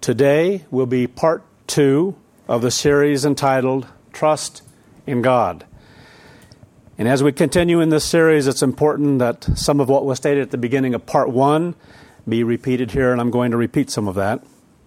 Today will be part 2 of the series entitled Trust in God. And as we continue in this series, it's important that some of what was stated at the beginning of part 1 be repeated here, and I'm going to repeat some of that.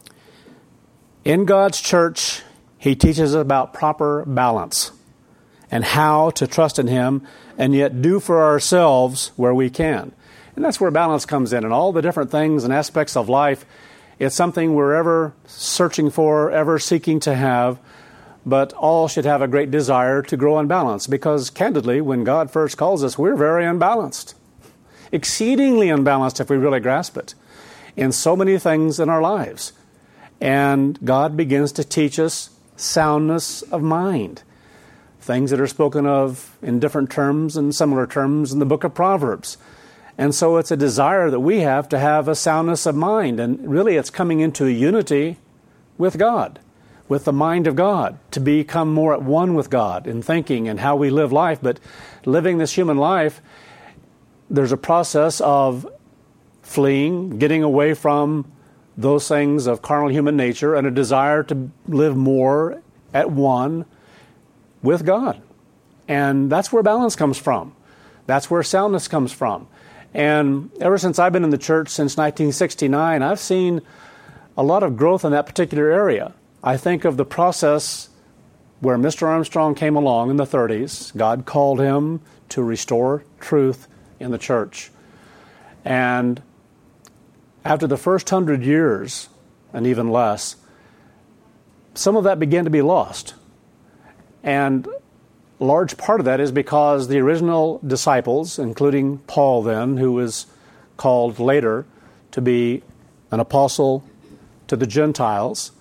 In God's church, He teaches us about proper balance and how to trust in Him and yet do for ourselves where we can. And that's where balance comes in. And all the different things and aspects of life, it's something we're ever searching for, ever seeking to have, but all should have a great desire to grow in balance. Because candidly, when God first calls us, we're very unbalanced. Exceedingly unbalanced if we really grasp it in so many things in our lives. And God begins to teach us soundness of mind. Things that are spoken of in different terms and similar terms in the book of Proverbs. And so it's a desire that we have to have a soundness of mind. And really it's coming into unity with God, with the mind of God, to become more at one with God in thinking and how we live life. But living this human life, there's a process of fleeing, getting away from those things of carnal human nature and a desire to live more at one with God. And that's where balance comes from. That's where soundness comes from. And ever since I've been in the church since 1969, I've seen a lot of growth in that particular area. I think of the process where Mr. Armstrong came along in the 30s. God called him to restore truth in the church. And after the first 100 years, and even less, some of that began to be lost. And a large part of that is because the original disciples, including Paul then, who was called later to be an apostle to the Gentiles,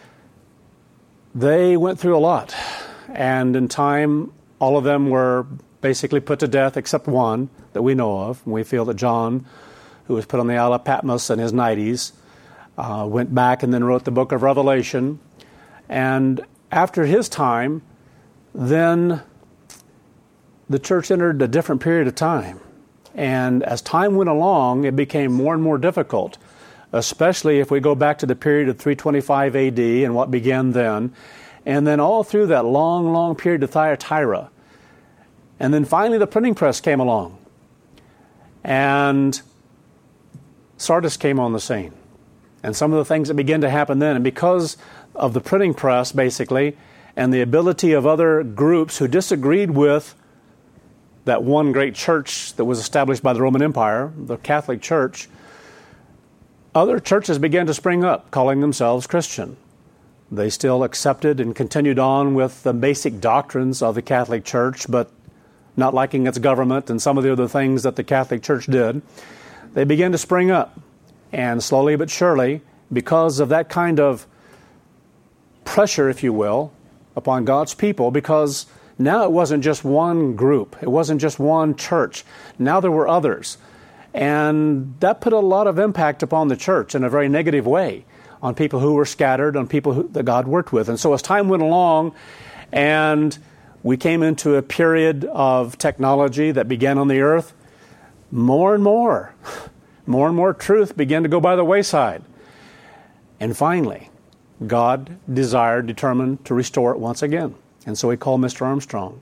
they went through a lot. And in time, all of them were basically put to death except one that we know of. And we feel that John, who was put on the Isle of Patmos in his 90s, went back and then wrote the book of Revelation. And after his time, then the church entered a different period of time. And as time went along, it became more and more difficult, especially if we go back to the period of 325 AD and what began then, and then all through that long, long period of Thyatira. And then finally the printing press came along. And Sardis came on the scene. And some of the things that began to happen then, and because of the printing press, basically, and the ability of other groups who disagreed with that one great church that was established by the Roman Empire, the Catholic Church, other churches began to spring up, calling themselves Christian. They still accepted and continued on with the basic doctrines of the Catholic Church, but not liking its government and some of the other things that the Catholic Church did. They began to spring up. And slowly but surely, because of that kind of pressure, if you will, upon God's people, because now it wasn't just one group. It wasn't just one church. Now there were others. And that put a lot of impact upon the church in a very negative way on people who were scattered, on people that God worked with. And so as time went along and we came into a period of technology that began on the earth, more and more truth began to go by the wayside. And finally, God determined to restore it once again. And so He called Mr. Armstrong.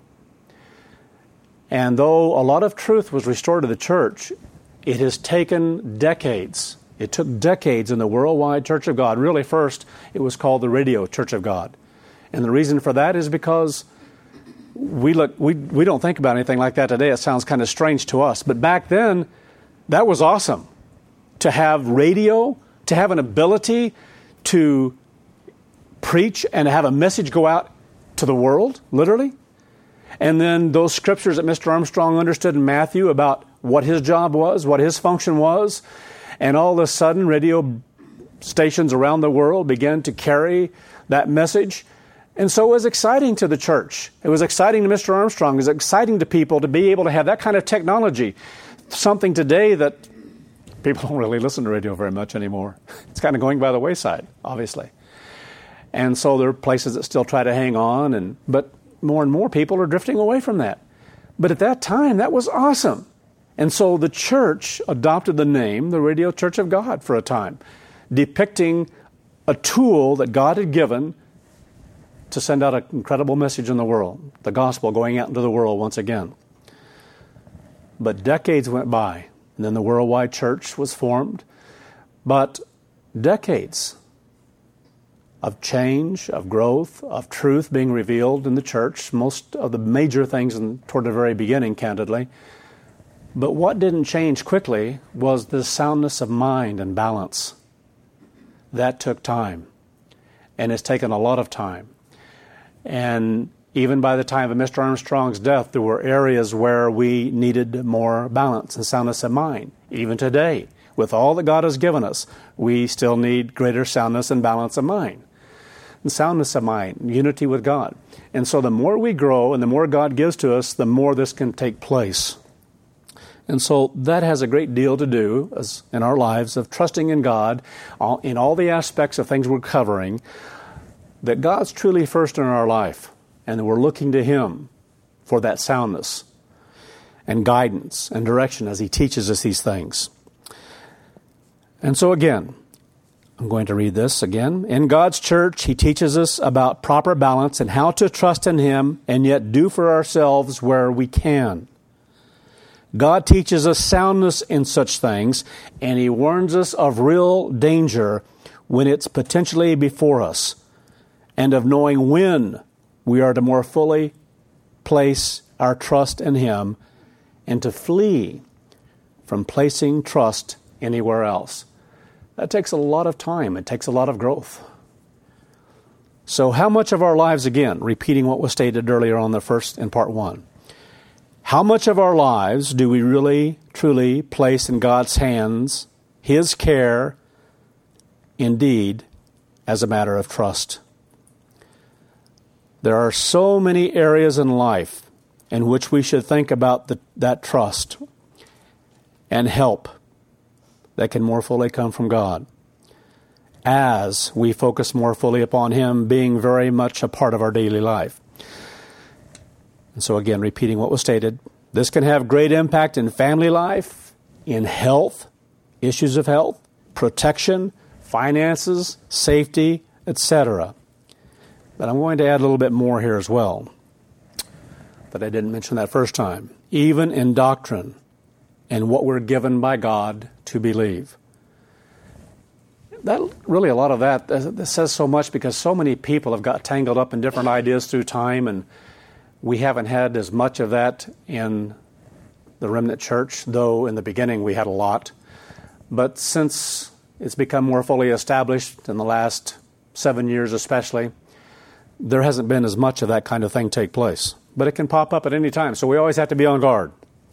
And though a lot of truth was restored to the church, it has taken decades. It took decades in the worldwide Church of God. Really, first, it was called the Radio Church of God. And the reason for that is because we don't think about anything like that today. It sounds kind of strange to us. But back then, that was awesome. To have radio, to have an ability to preach and have a message go out to the world, literally. And then those scriptures that Mr. Armstrong understood in Matthew about what his job was, what his function was. And all of a sudden, radio stations around the world began to carry that message. And so it was exciting to the church. It was exciting to Mr. Armstrong. It was exciting to people to be able to have that kind of technology. Something today that people don't really listen to radio very much anymore. It's kind of going by the wayside, obviously. And so there are places that still try to hang on, but more and more people are drifting away from that. But at that time, that was awesome. And so the church adopted the name, the Radio Church of God, for a time, depicting a tool that God had given to send out an incredible message in the world, the gospel going out into the world once again. But decades went by, and then the worldwide church was formed. But decades of change, of growth, of truth being revealed in the church, most of the major things toward the very beginning, candidly. But what didn't change quickly was the soundness of mind and balance. That took time, and it's taken a lot of time. And even by the time of Mr. Armstrong's death, there were areas where we needed more balance and soundness of mind. Even today, with all that God has given us, we still need greater soundness and balance of mind. And soundness of mind, unity with God. And so the more we grow and the more God gives to us, the more this can take place. And so that has a great deal to do in our lives of trusting in God in all the aspects of things we're covering, that God's truly first in our life, and that we're looking to Him for that soundness and guidance and direction as He teaches us these things. And so again, I'm going to read this again. In God's church, He teaches us about proper balance and how to trust in Him and yet do for ourselves where we can. God teaches us soundness in such things, and He warns us of real danger when it's potentially before us, and of knowing when we are to more fully place our trust in Him and to flee from placing trust anywhere else. That takes a lot of time. It takes a lot of growth. So how much of our lives, again, repeating what was stated earlier on in part 1, how much of our lives do we really, truly place in God's hands, His care, indeed, as a matter of trust? There are so many areas in life in which we should think about that trust and help that can more fully come from God as we focus more fully upon Him being very much a part of our daily life. And so again, repeating what was stated, this can have great impact in family life, in health, issues of health, protection, finances, safety, etc. But I'm going to add a little bit more here as well, that I didn't mention that first time. Even in doctrine and what we're given by God to believe. That really, a lot of that says so much because so many people have got tangled up in different ideas through time, and we haven't had as much of that in the remnant church, though in the beginning we had a lot. But since it's become more fully established in the last 7 years especially, there hasn't been as much of that kind of thing take place. But it can pop up at any time, so we always have to be on guard.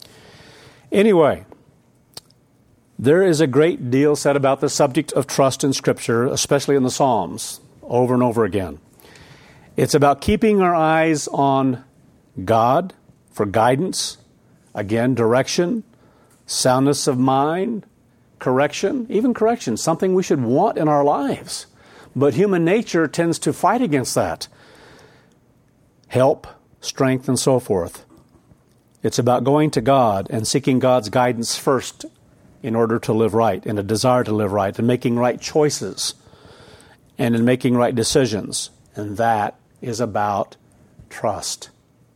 Anyway, there is a great deal said about the subject of trust in Scripture, especially in the Psalms, over and over again. It's about keeping our eyes on God for guidance, again, direction, soundness of mind, correction, even correction, something we should want in our lives. But human nature tends to fight against that. Help, strength, and so forth. It's about going to God and seeking God's guidance first in order to live right, and a desire to live right, and making right choices, and in making right decisions. And that is about trust.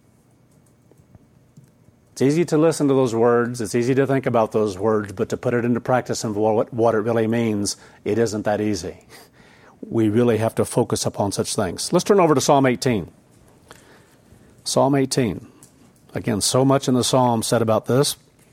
It's easy to listen to those words. It's easy to think about those words, but to put it into practice and what it really means, it isn't that easy. We really have to focus upon such things. Let's turn over to Psalm 18. Psalm 18. Again, so much in the Psalm said about this.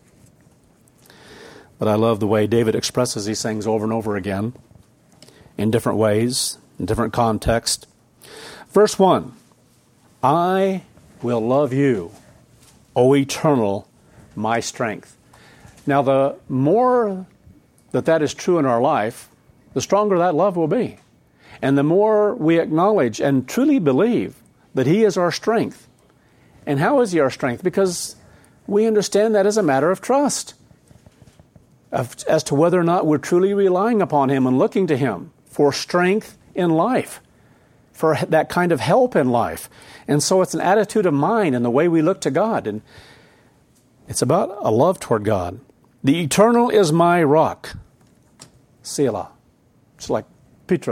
But I love the way David expresses these things over and over again in different ways, in different contexts. Verse 1, I will love you, O eternal, my strength. Now, the more that is true in our life, the stronger that love will be. And the more we acknowledge and truly believe that He is our strength. And how is He our strength? Because we understand that as a matter of trust. As to whether or not we're truly relying upon Him and looking to Him for strength in life, for that kind of help in life. And so it's an attitude of mind and the way we look to God. And it's about a love toward God. The eternal is my rock. Selah. It's like Petra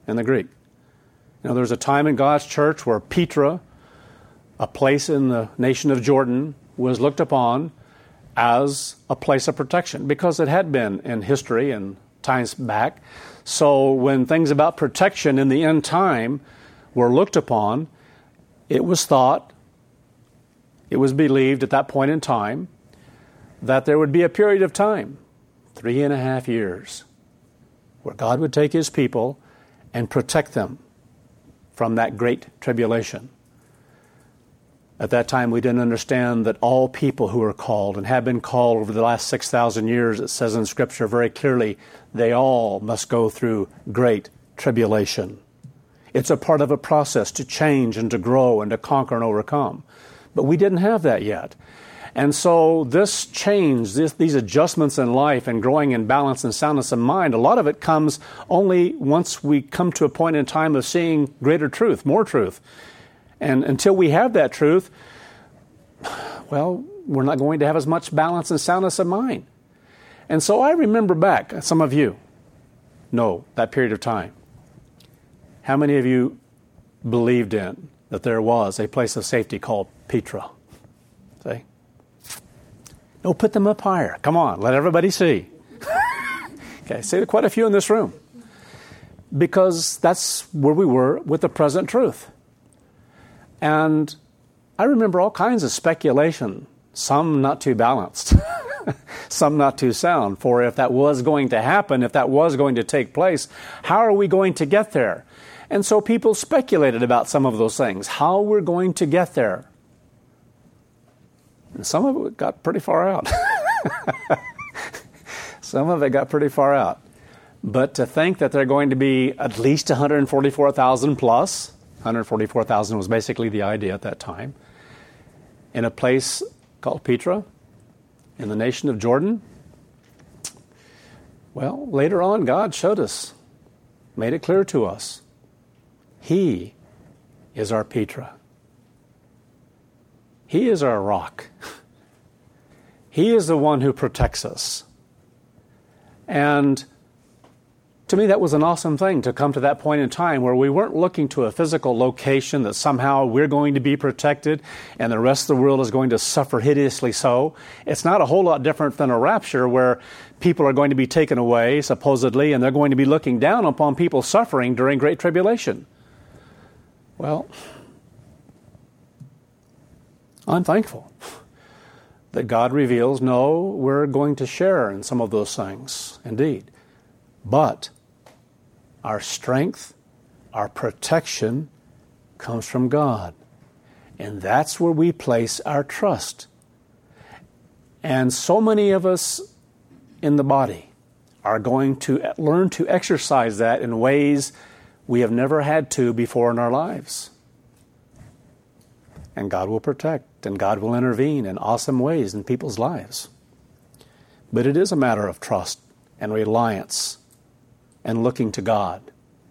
in the Greek. There's a time in God's church where Petra, a place in the nation of Jordan, was looked upon as a place of protection because it had been in history and times back. So when things about protection in the end time were looked upon, it was thought, it was believed at that point in time, that there would be a period of time, 3.5 years, where God would take His people and protect them from that great tribulation. At that time, we didn't understand that all people who are called and have been called over the last 6,000 years, it says in Scripture very clearly, they all must go through great tribulation. It's a part of a process to change and to grow and to conquer and overcome. But we didn't have that yet. And so this change, these adjustments in life and growing in balance and soundness of mind, a lot of it comes only once we come to a point in time of seeing greater truth, more truth. And until we have that truth, well, we're not going to have as much balance and soundness of mind. And so I remember back, some of you know that period of time. How many of you believed in that there was a place of safety called Petra? See? No, put them up higher. Come on, let everybody see. Okay, see, quite a few in this room. Because that's where we were with the present truth. And I remember all kinds of speculation, some not too balanced, some not too sound, for if that was going to happen, if that was going to take place, how are we going to get there? And so people speculated about some of those things, how we're going to get there. And some of it got pretty far out. Some of it got pretty far out. But to think that there are going to be at least 144,000 plus, 144,000 was basically the idea at that time, in a place called Petra, in the nation of Jordan. Well, later on, God showed us, made it clear to us. He is our Petra. He is our rock. He is the one who protects us. And to me, that was an awesome thing to come to that point in time where we weren't looking to a physical location that somehow we're going to be protected and the rest of the world is going to suffer hideously so. It's not a whole lot different than a rapture where people are going to be taken away, supposedly, and they're going to be looking down upon people suffering during Great Tribulation. Well, I'm thankful that God reveals, no, we're going to share in some of those things, indeed. But our strength, our protection comes from God. And that's where we place our trust. And so many of us in the body are going to learn to exercise that in ways we have never had to before in our lives. And God will protect, and God will intervene in awesome ways in people's lives. But it is a matter of trust and reliance and looking to God.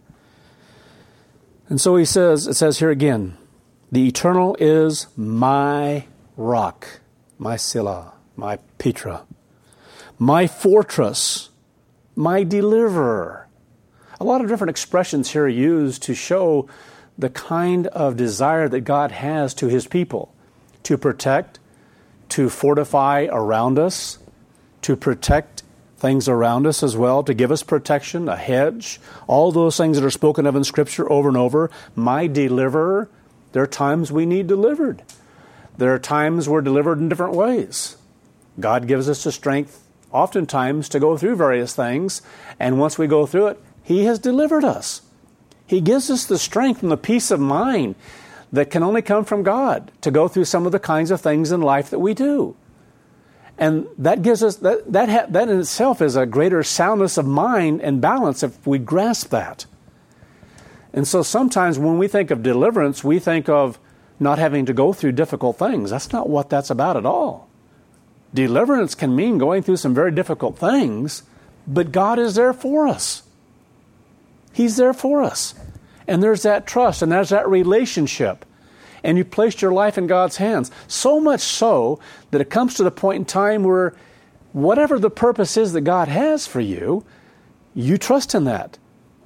And so it says here again, the Eternal is my rock, my Selah, my Petra, my fortress, my deliverer. A lot of different expressions here are used to show the kind of desire that God has to His people, to protect, to fortify around us, to protect things around us as well, to give us protection, a hedge, all those things that are spoken of in Scripture over and over. My deliverer, there are times we need delivered. There are times we're delivered in different ways. God gives us the strength oftentimes to go through various things, and once we go through it, He has delivered us. He gives us the strength and the peace of mind that can only come from God to go through some of the kinds of things in life that we do. And that gives us, that in itself is a greater soundness of mind and balance if we grasp that. And so sometimes when we think of deliverance, we think of not having to go through difficult things. That's not what that's about at all. Deliverance can mean going through some very difficult things, but God is there for us. He's there for us. And there's that trust and there's that relationship. And you placed your life in God's hands. So much so that it comes to the point in time where whatever the purpose is that God has for you, you trust in that.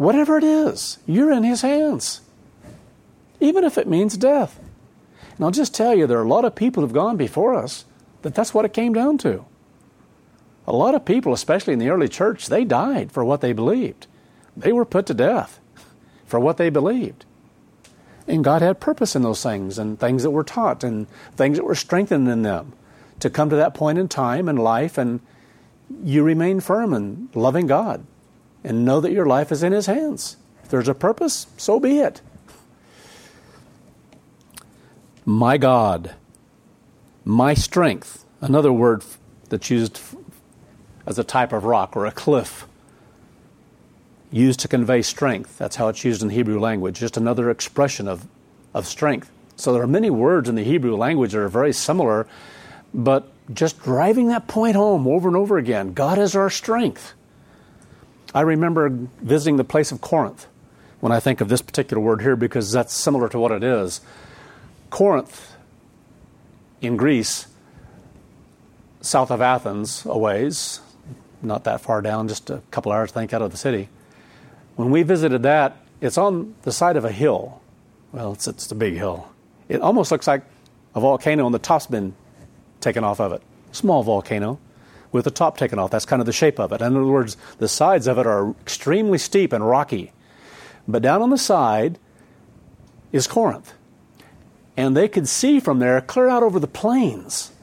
Whatever it is, you're in His hands. Even if it means death. And I'll just tell you, there are a lot of people who've gone before us that's what it came down to. A lot of people, especially in the early church, they died for what they believed. They were put to death for what they believed. And God had purpose in those things, and things that were taught, and things that were strengthened in them to come to that point in time in life, and you remain firm in loving God and know that your life is in His hands. If there's a purpose, so be it. My God, my strength, another word that's used as a type of rock or a cliff, used to convey strength. That's how it's used in the Hebrew language, just another expression of strength. So there are many words in the Hebrew language that are very similar, but just driving that point home over and over again, God is our strength. I remember visiting the place of Corinth when I think of this particular word here, because that's similar to what it is. Corinth in Greece, south of Athens a ways, not that far down, just a couple hours, I think, out of the city. When we visited that, it's on the side of a hill. Well, it's a big hill. It almost looks like a volcano, and the top's been taken off of it. Small volcano with the top taken off. That's kind of the shape of it. In other words, the sides of it are extremely steep and rocky. But down on the side is Corinth. And they could see from there clear out over the plains,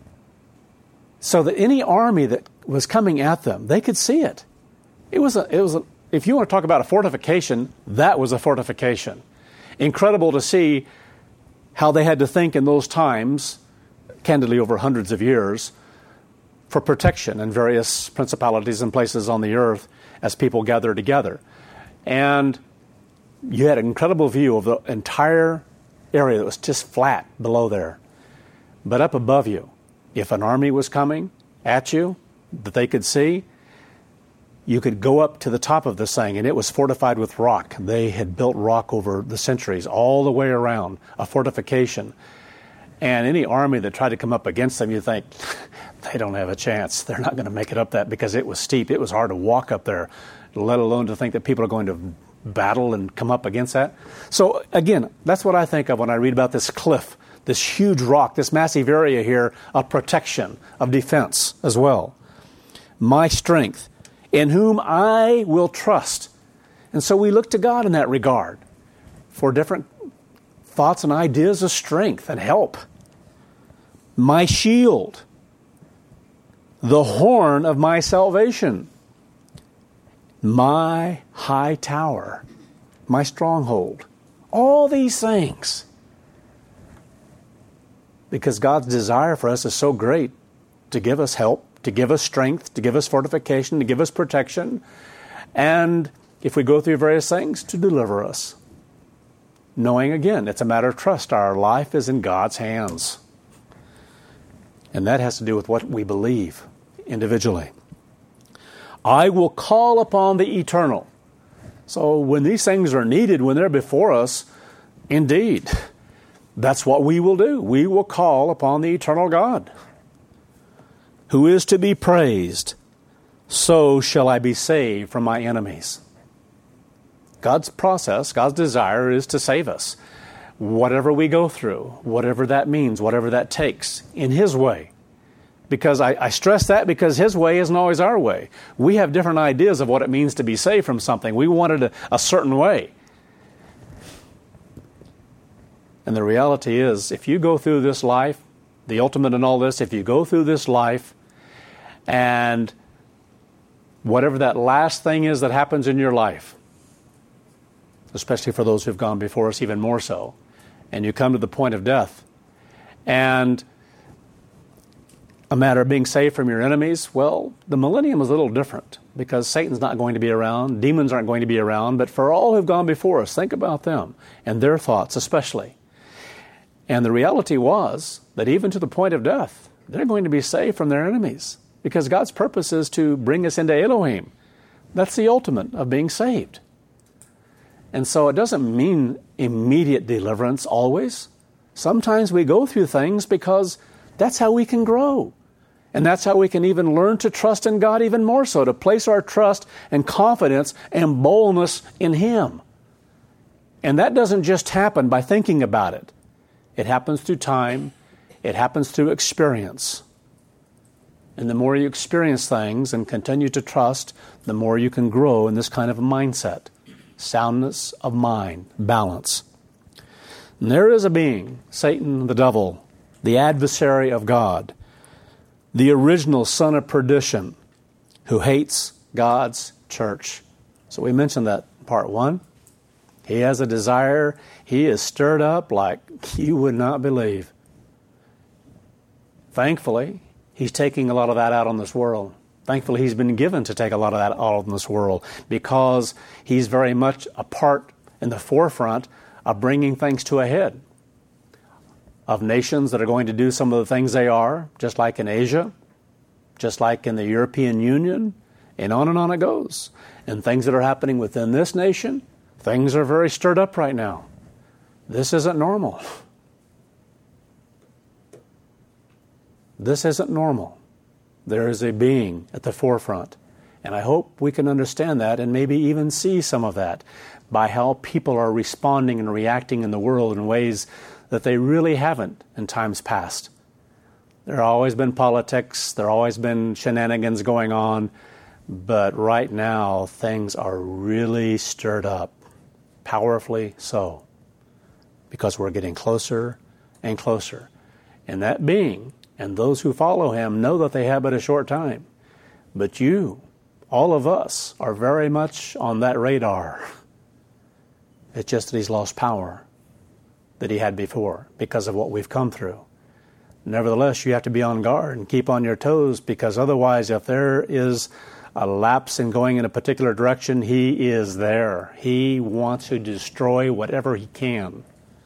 so that any army that was coming at them, they could see it. It was if you want to talk about a fortification, that was a fortification. Incredible to see how they had to think in those times, candidly over hundreds of years, for protection in various principalities and places on the earth as people gathered together. And you had an incredible view of the entire area that was just flat below there. But up above you, if an army was coming at you that they could see, you could go up to the top of this thing, and it was fortified with rock. They had built rock over the centuries, all the way around, a fortification. And any army that tried to come up against them, you think, they don't have a chance. They're not going to make it up that, because it was steep. It was hard to walk up there, let alone to think that people are going to battle and come up against that. So again, that's what I think of when I read about this cliff, this huge rock, this massive area here of protection, of defense as well. My strength, in whom I will trust. And so we look to God in that regard for different thoughts and ideas of strength and help. My shield, the horn of my salvation, my high tower, my stronghold. All these things. Because God's desire for us is so great to give us help, to give us strength, to give us fortification, to give us protection, and if we go through various things, to deliver us. Knowing, again, it's a matter of trust. Our life is in God's hands. And that has to do with what we believe individually. I will call upon the eternal. So when these things are needed, when they're before us, indeed, that's what we will do. We will call upon the eternal God, who is to be praised. So shall I be saved from my enemies. God's process, God's desire is to save us. Whatever we go through, whatever that means, whatever that takes, in His way. Because I stress that because His way isn't always our way. We have different ideas of what it means to be saved from something. We want it a certain way. And the reality is, if you go through this life, the ultimate in all this, if you go through this life, and whatever that last thing is that happens in your life, especially for those who've gone before us even more so, and you come to the point of death, and a matter of being saved from your enemies, well, the millennium is a little different, because Satan's not going to be around, demons aren't going to be around, but for all who've gone before us, think about them, and their thoughts especially. And the reality was that even to the point of death, they're going to be saved from their enemies, because God's purpose is to bring us into Elohim. That's the ultimate of being saved. And so it doesn't mean immediate deliverance always. Sometimes we go through things because that's how we can grow. And that's how we can even learn to trust in God even more so, to place our trust and confidence and boldness in Him. And that doesn't just happen by thinking about it. It happens through time. It happens through experience. And the more you experience things and continue to trust, the more you can grow in this kind of a mindset. Soundness of mind, balance. And there is a being, Satan, the devil, the adversary of God, the original son of perdition, who hates God's church. So we mentioned that in part 1. He has a desire. He is stirred up like you would not believe. Thankfully, he's taking a lot of that out on this world. Thankfully, he's been given to take a lot of that out on this world because he's very much a part in the forefront of bringing things to a head. Of nations that are going to do some of the things they are, just like in Asia, just like in the European Union, and on it goes. And things that are happening within this nation, things are very stirred up right now. This isn't normal. This isn't normal. There is a being at the forefront. And I hope we can understand that and maybe even see some of that by how people are responding and reacting in the world in ways that they really haven't in times past. There have always been politics, there have always been shenanigans going on, but right now things are really stirred up, powerfully so, because we're getting closer and closer. And that being, and those who follow him, know that they have but a short time. But you, all of us, are very much on that radar. It's just that he's lost power that he had before because of what we've come through. Nevertheless, you have to be on guard and keep on your toes, because otherwise, if there is a lapse in going in a particular direction, he is there. He wants to destroy whatever he can.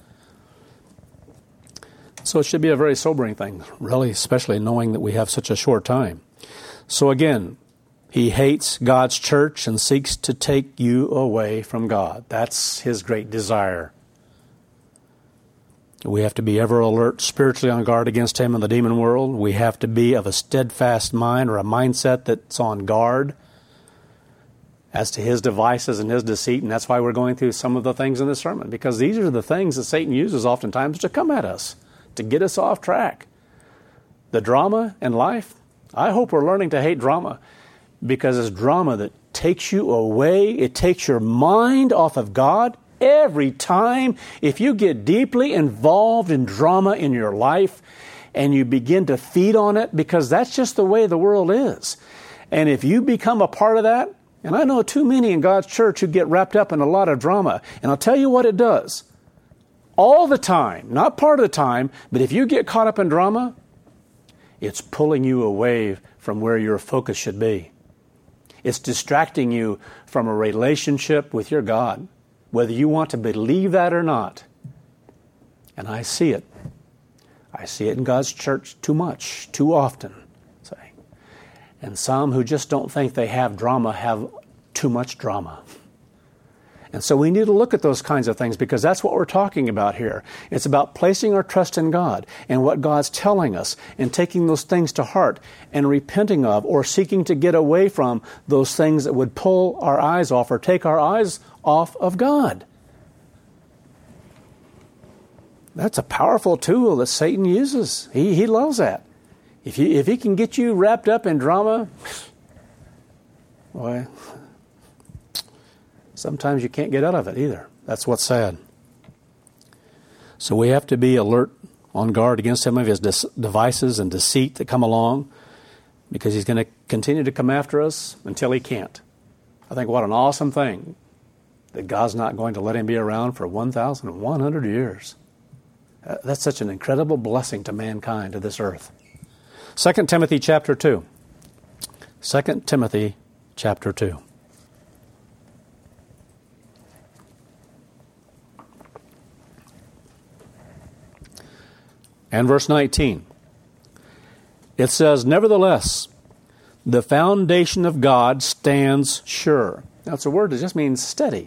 So it should be a very sobering thing, really, especially knowing that we have such a short time. So again, he hates God's church and seeks to take you away from God. That's his great desire. We have to be ever alert, spiritually on guard against him in the demon world. We have to be of a steadfast mind, or a mindset that's on guard as to his devices and his deceit. And that's why we're going through some of the things in this sermon, because these are the things that Satan uses oftentimes to come at us, to get us off track. The drama in life, I hope we're learning to hate drama, because it's drama that takes you away. It takes your mind off of God. Every time, if you get deeply involved in drama in your life and you begin to feed on it, because that's just the way the world is. And if you become a part of that, and I know too many in God's church who get wrapped up in a lot of drama, and I'll tell you what it does. All the time, not part of the time, but if you get caught up in drama, it's pulling you away from where your focus should be. It's distracting you from a relationship with your God, whether you want to believe that or not. And I see it. I see it in God's church too much, too often. Say. And some who just don't think they have drama have too much drama. And so we need to look at those kinds of things, because that's what we're talking about here. It's about placing our trust in God and what God's telling us, and taking those things to heart and repenting of, or seeking to get away from those things that would pull our eyes off or take our eyes off of God. That's a powerful tool that Satan uses. He loves that. If he can get you wrapped up in drama, boy, sometimes you can't get out of it either. That's what's sad. So we have to be alert, on guard against some of his devices and deceit that come along, because he's going to continue to come after us until he can't. I think what an awesome thing that God's not going to let him be around for 1,100 years. That's such an incredible blessing to mankind, to this earth. 2 Timothy chapter 2. 2 Timothy chapter 2. And verse 19. It says, "Nevertheless, the foundation of God stands sure." Now, it's a word that just means steady.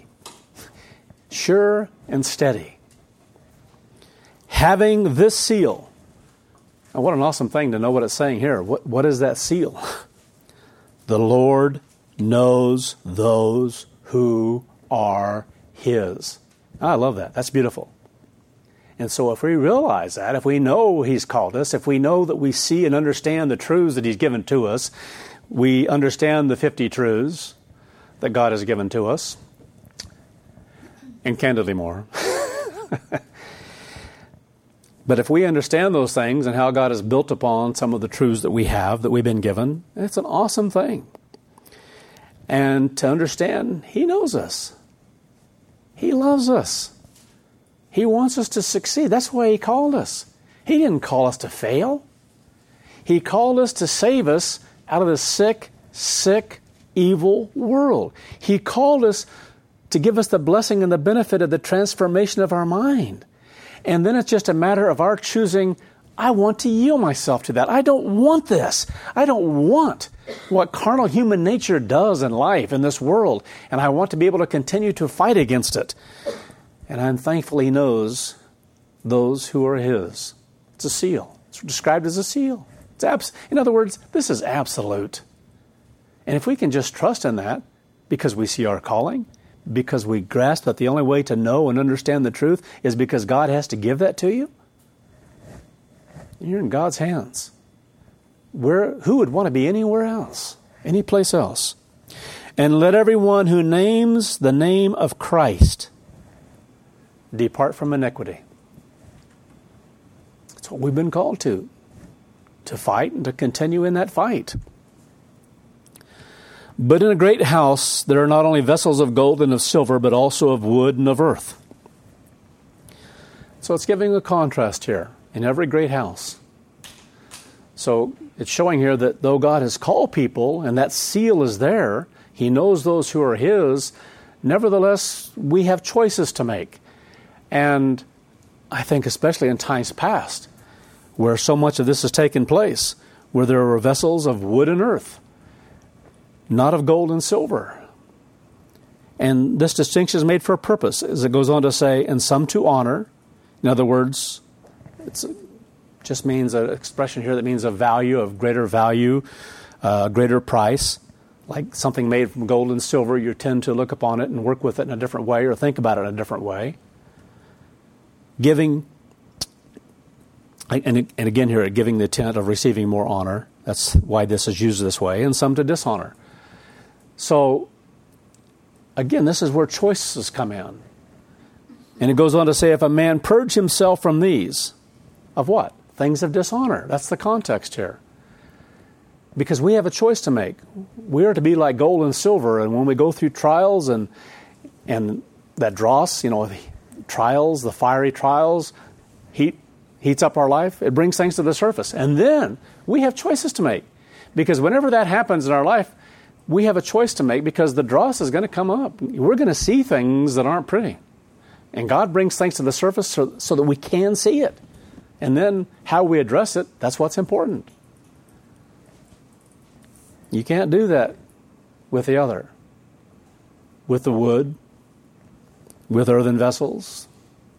Sure and steady. "Having this seal." And what an awesome thing to know what it's saying here. What is that seal? The Lord knows those who are His. I love that. That's beautiful. And so if we realize that, if we know He's called us, if we know that we see and understand the truths that He's given to us, we understand the 50 truths that God has given to us, and candidly more. But if we understand those things and how God has built upon some of the truths that we have, that we've been given, it's an awesome thing. And to understand, He knows us. He loves us. He wants us to succeed. That's why He called us. He didn't call us to fail. He called us to save us out of the sick, evil world. He called us to give us the blessing and the benefit of the transformation of our mind. And then it's just a matter of our choosing, I want to yield myself to that. I don't want this. I don't want what carnal human nature does in life, in this world. And I want to be able to continue to fight against it. And I'm thankful He knows those who are His. It's a seal. It's described as a seal. In other words, this is absolute. And if we can just trust in that, because we see our calling, because we grasp that the only way to know and understand the truth is because God has to give that to you, you're in God's hands. Who would want to be anywhere else? Any place else? And let everyone who names the name of Christ depart from iniquity. That's what we've been called to fight and to continue in that fight. But in a great house there are not only vessels of gold and of silver, but also of wood and of earth. So it's giving a contrast here in every great house. So it's showing here that though God has called people and that seal is there, He knows those who are His, nevertheless we have choices to make. And I think especially in times past, where so much of this has taken place, where there were vessels of wood and earth, not of gold and silver. And this distinction is made for a purpose, as it goes on to say, and some to honor. In other words, it just means an expression here that means a value, of greater value, greater price. Like something made from gold and silver, you tend to look upon it and work with it in a different way or think about it in a different way. Giving, and again here, giving the intent of receiving more honor. That's why this is used this way, and some to dishonor. So, again, this is where choices come in. And it goes on to say, if a man purge himself from these, of what? Things of dishonor. That's the context here. Because we have a choice to make. We are to be like gold and silver, and when we go through trials and that dross, the trials, the fiery trials, heats up our life, it brings things to the surface. And then we have choices to make. Because whenever that happens in our life, we have a choice to make because the dross is going to come up. We're going to see things that aren't pretty. And God brings things to the surface so that we can see it. And then how we address it, that's what's important. You can't do that with the other. With the wood, with earthen vessels.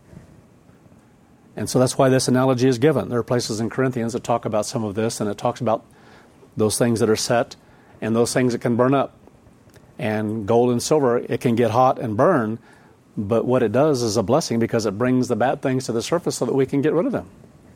And so that's why this analogy is given. There are places in Corinthians that talk about some of this, and it talks about those things that are set and those things that can burn up. And gold and silver, it can get hot and burn, but what it does is a blessing because it brings the bad things to the surface so that we can get rid of them.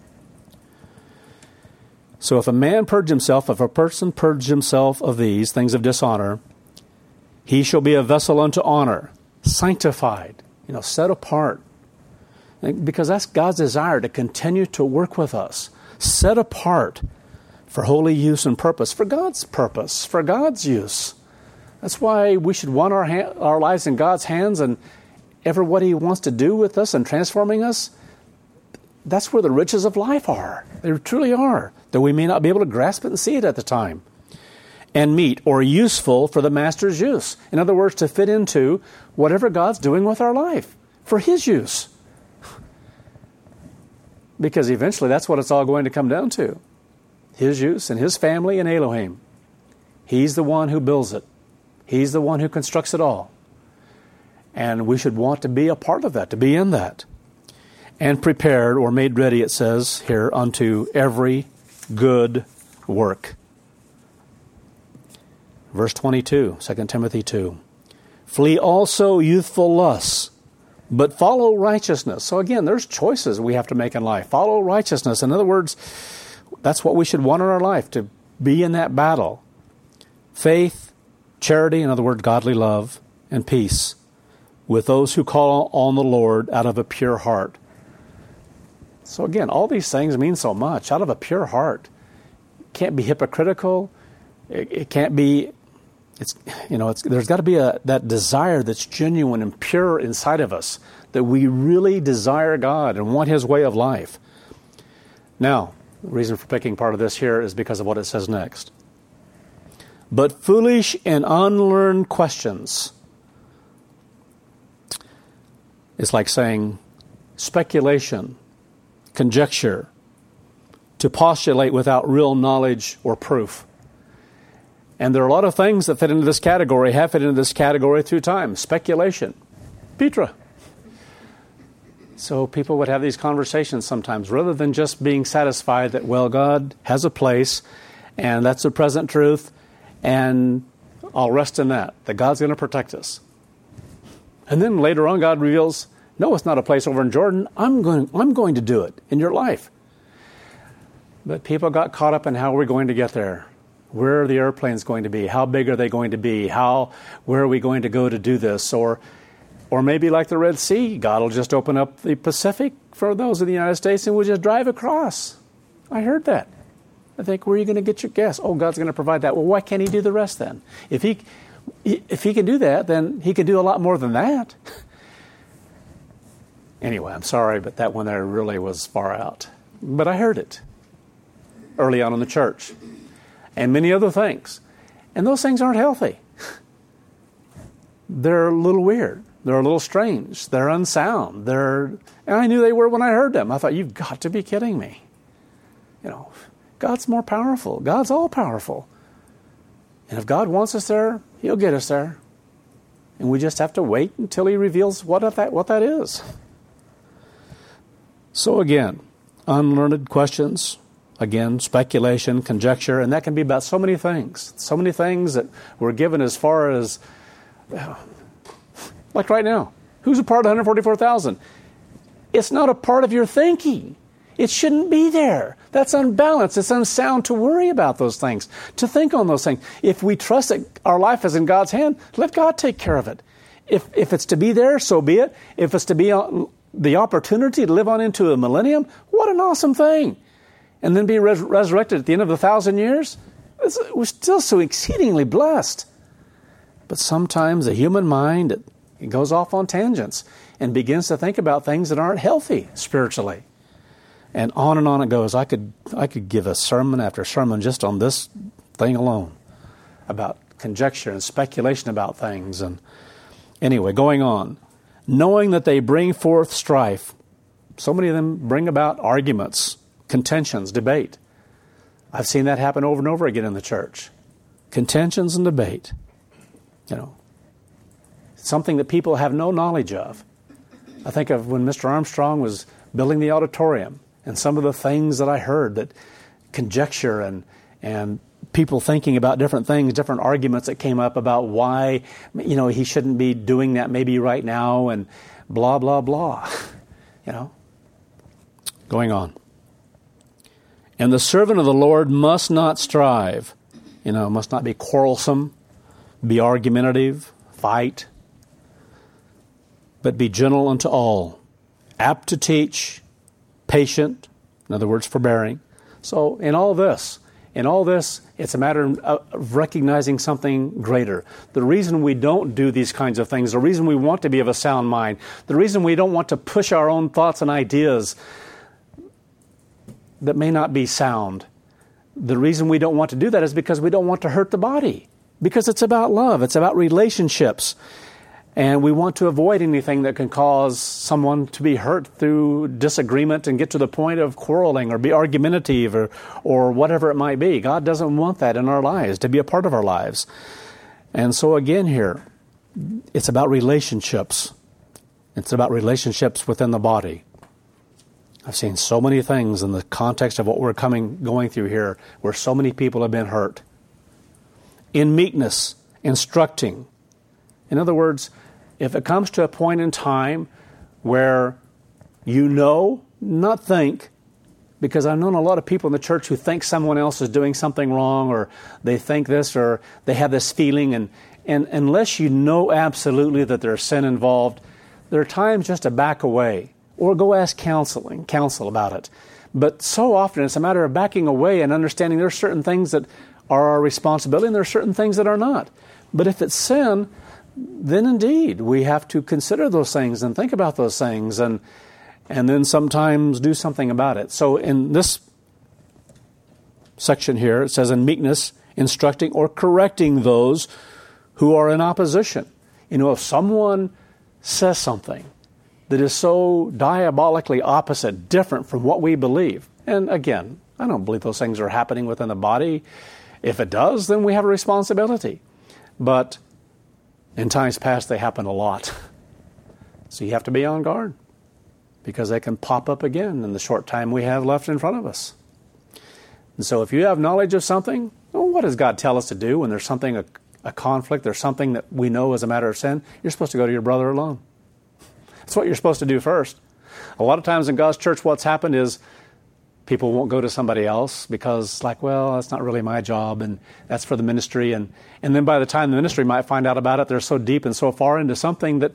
So if a man purge himself, if a person purge himself of these things of dishonor, he shall be a vessel unto honor, sanctified, set apart. Because that's God's desire, to continue to work with us, set apart for holy use and purpose, for God's use. That's why we should want our lives in God's hands, and ever what He wants to do with us and transforming us, that's where the riches of life are. They truly are, though we may not be able to grasp it and see it at the time. And meet, or useful for the Master's use. In other words, to fit into whatever God's doing with our life, for His use. Because eventually that's what it's all going to come down to. His use and His family and Elohim. He's the one who builds it. He's the one who constructs it all. And we should want to be a part of that, to be in that. and prepared or made ready, it says here, unto every good work. Verse 22, 2 Timothy 2. Flee also youthful lusts, but follow righteousness. So again, there's choices we have to make in life. Follow righteousness. In other words, that's what we should want in our life, to be in that battle. Faith, charity, in other words, godly love, and peace with those who call on the Lord out of a pure heart. So again, all these things mean so much. Out of a pure heart. It can't be hypocritical. It can't be... there's got to be that desire that's genuine and pure inside of us, that we really desire God and want His way of life. Now, the reason for picking part of this here is because of what it says next. But foolish and unlearned questions. It's like saying speculation, conjecture, to postulate without real knowledge or proof. And there are a lot of things that fit into this category, have fit into this category through time. Speculation. Petra. So people would have these conversations sometimes, rather than just being satisfied that, well, God has a place, and that's the present truth, and I'll rest in that God's going to protect us. And then later on, God reveals, no, it's not a place over in Jordan. I'm going to do it in your life. But people got caught up in how we're going to get there. Where are the airplanes going to be? How big are they going to be? Where are we going to go to do this? Or maybe like the Red Sea, God will just open up the Pacific for those in the United States and we'll just drive across. I heard that. I think, where are you going to get your gas? Oh, God's going to provide that. Well, why can't He do the rest then? If He can do that, then He can do a lot more than that. Anyway, I'm sorry, but that one there really was far out. But I heard it early on in the church. And many other things. And those things aren't healthy. They're a little weird. They're a little strange. They're unsound. And I knew they were when I heard them. I thought, you've got to be kidding me. God's more powerful. God's all powerful. And if God wants us there, He'll get us there. And we just have to wait until He reveals what that is. So again, unlearned questions. Again, speculation, conjecture, and that can be about so many things. So many things that we're given as far as, like right now, who's a part of 144,000? It's not a part of your thinking. It shouldn't be there. That's unbalanced. It's unsound to worry about those things, to think on those things. If we trust that our life is in God's hand, let God take care of it. If it's to be there, so be it. If it's to be the opportunity to live on into a millennium, what an awesome thing. And then be resurrected at the end of 1,000 years, we're still so exceedingly blessed. But sometimes the human mind, it goes off on tangents and begins to think about things that aren't healthy spiritually. And on it goes. I could give a sermon after sermon just on this thing alone, about conjecture and speculation about things. And anyway, going on. Knowing that they bring forth strife. So many of them bring about arguments, contentions, debate. I've seen that happen over and over again in the church. Contentions and debate. Something that people have no knowledge of. I think of when Mr. Armstrong was building the auditorium and some of the things that I heard, that conjecture and people thinking about different things, different arguments that came up about why, he shouldn't be doing that maybe right now, and blah, blah, blah. Going on. And the servant of the Lord must not strive, must not be quarrelsome, be argumentative, fight, but be gentle unto all, apt to teach, patient, in other words, forbearing. So in all this, it's a matter of recognizing something greater. The reason we don't do these kinds of things, the reason we want to be of a sound mind, the reason we don't want to push our own thoughts and ideas that may not be sound, the reason we don't want to do that is because we don't want to hurt the body. Because it's about love. It's about relationships. And we want to avoid anything that can cause someone to be hurt through disagreement and get to the point of quarreling or be argumentative or whatever it might be. God doesn't want that in our lives, to be a part of our lives. And so again here, it's about relationships. It's about relationships within the body. I've seen so many things in the context of what we're going through here where so many people have been hurt. In meekness, instructing. In other words, if it comes to a point in time where you know, not think, because I've known a lot of people in the church who think someone else is doing something wrong, or they think this, or they have this feeling, and unless you know absolutely that there's sin involved, there are times just to back away or go ask counsel about it. But so often it's a matter of backing away and understanding there are certain things that are our responsibility and there are certain things that are not. But if it's sin, then indeed we have to consider those things and think about those things and then sometimes do something about it. So in this section here, it says, in meekness, instructing or correcting those who are in opposition. You know, if someone says something that is so diabolically opposite, different from what we believe, and again, I don't believe those things are happening within the body. If it does, then we have a responsibility. But in times past, they happen a lot. So you have to be on guard, because they can pop up again in the short time we have left in front of us. And so if you have knowledge of something, well, what does God tell us to do when there's something, a conflict, there's something that we know is a matter of sin? You're supposed to go to your brother alone. That's what you're supposed to do first. A lot of times in God's church, what's happened is people won't go to somebody else because, like, well, that's not really my job, and that's for the ministry. And then by the time the ministry might find out about it, they're so deep and so far into something that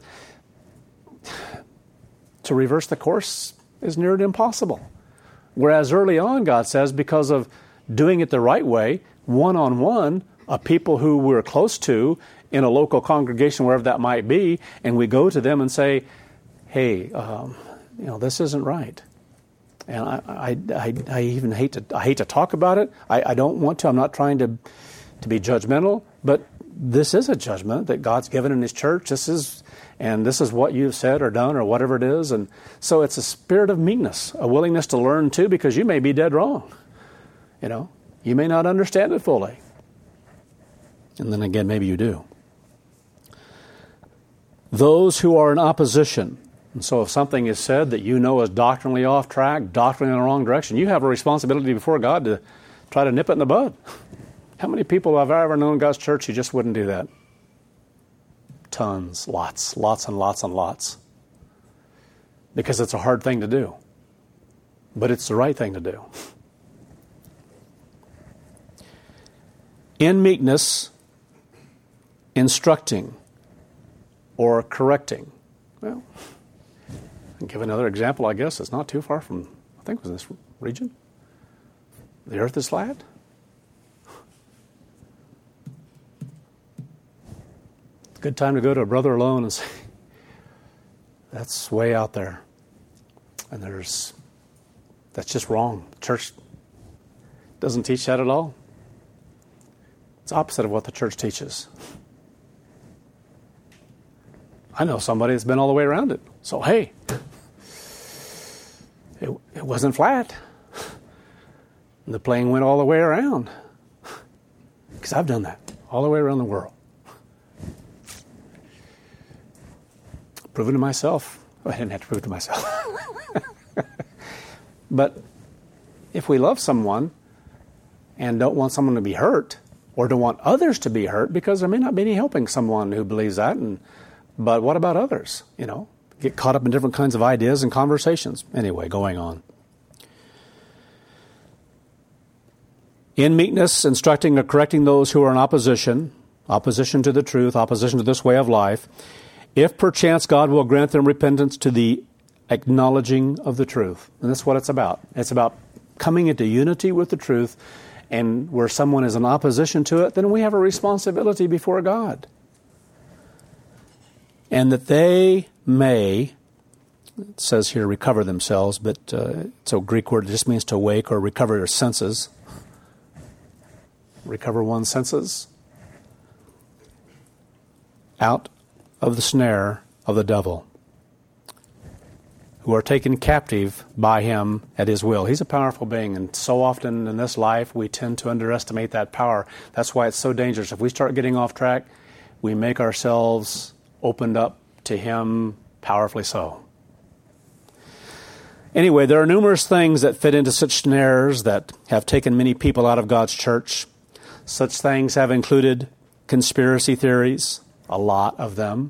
to reverse the course is near impossible. Whereas early on, God says, because of doing it the right way, one-on-one, of people who we're close to in a local congregation, wherever that might be, and we go to them and say, hey, this isn't right. And I even hate to talk about it. I don't want to. I'm not trying to be judgmental, but this is a judgment that God's given in His church. This is what you've said or done or whatever it is. And so it's a spirit of meekness, a willingness to learn too, because you may be dead wrong. You may not understand it fully. And then again, maybe you do. Those who are in opposition. And so if something is said that you know is doctrinally off track, doctrinally in the wrong direction, you have a responsibility before God to try to nip it in the bud. How many people have I ever known in God's church who just wouldn't do that? Tons, lots and lots and lots. Because it's a hard thing to do. But it's the right thing to do. In meekness, instructing or correcting. Well, I'll give another example, I guess. It's not too far from, I think it was in this region. The earth is flat. Good time to go to a brother alone and say, that's way out there. And that's just wrong. The church doesn't teach that at all. It's opposite of what the church teaches. I know somebody that's been all the way around it. So, hey, it wasn't flat. And the plane went all the way around. Because I've done that all the way around the world. Proven to myself. Well, I didn't have to prove it to myself. But if we love someone and don't want someone to be hurt, or don't want others to be hurt, because there may not be any helping someone who believes that, but what about others? Get caught up in different kinds of ideas and conversations. Anyway, going on. In meekness, instructing or correcting those who are in opposition to the truth, opposition to this way of life, if perchance God will grant them repentance to the acknowledging of the truth. And that's what it's about. It's about coming into unity with the truth, and where someone is in opposition to it, then we have a responsibility before God. And that they may, it says here, recover themselves, but it's a Greek word, it just means to awake or recover your senses. Recover one's senses out of the snare of the devil, who are taken captive by him at his will. He's a powerful being, and so often in this life we tend to underestimate that power. That's why it's so dangerous. If we start getting off track, we make ourselves opened up to him, powerfully so. Anyway, there are numerous things that fit into such snares that have taken many people out of God's church. Such things have included conspiracy theories, a lot of them.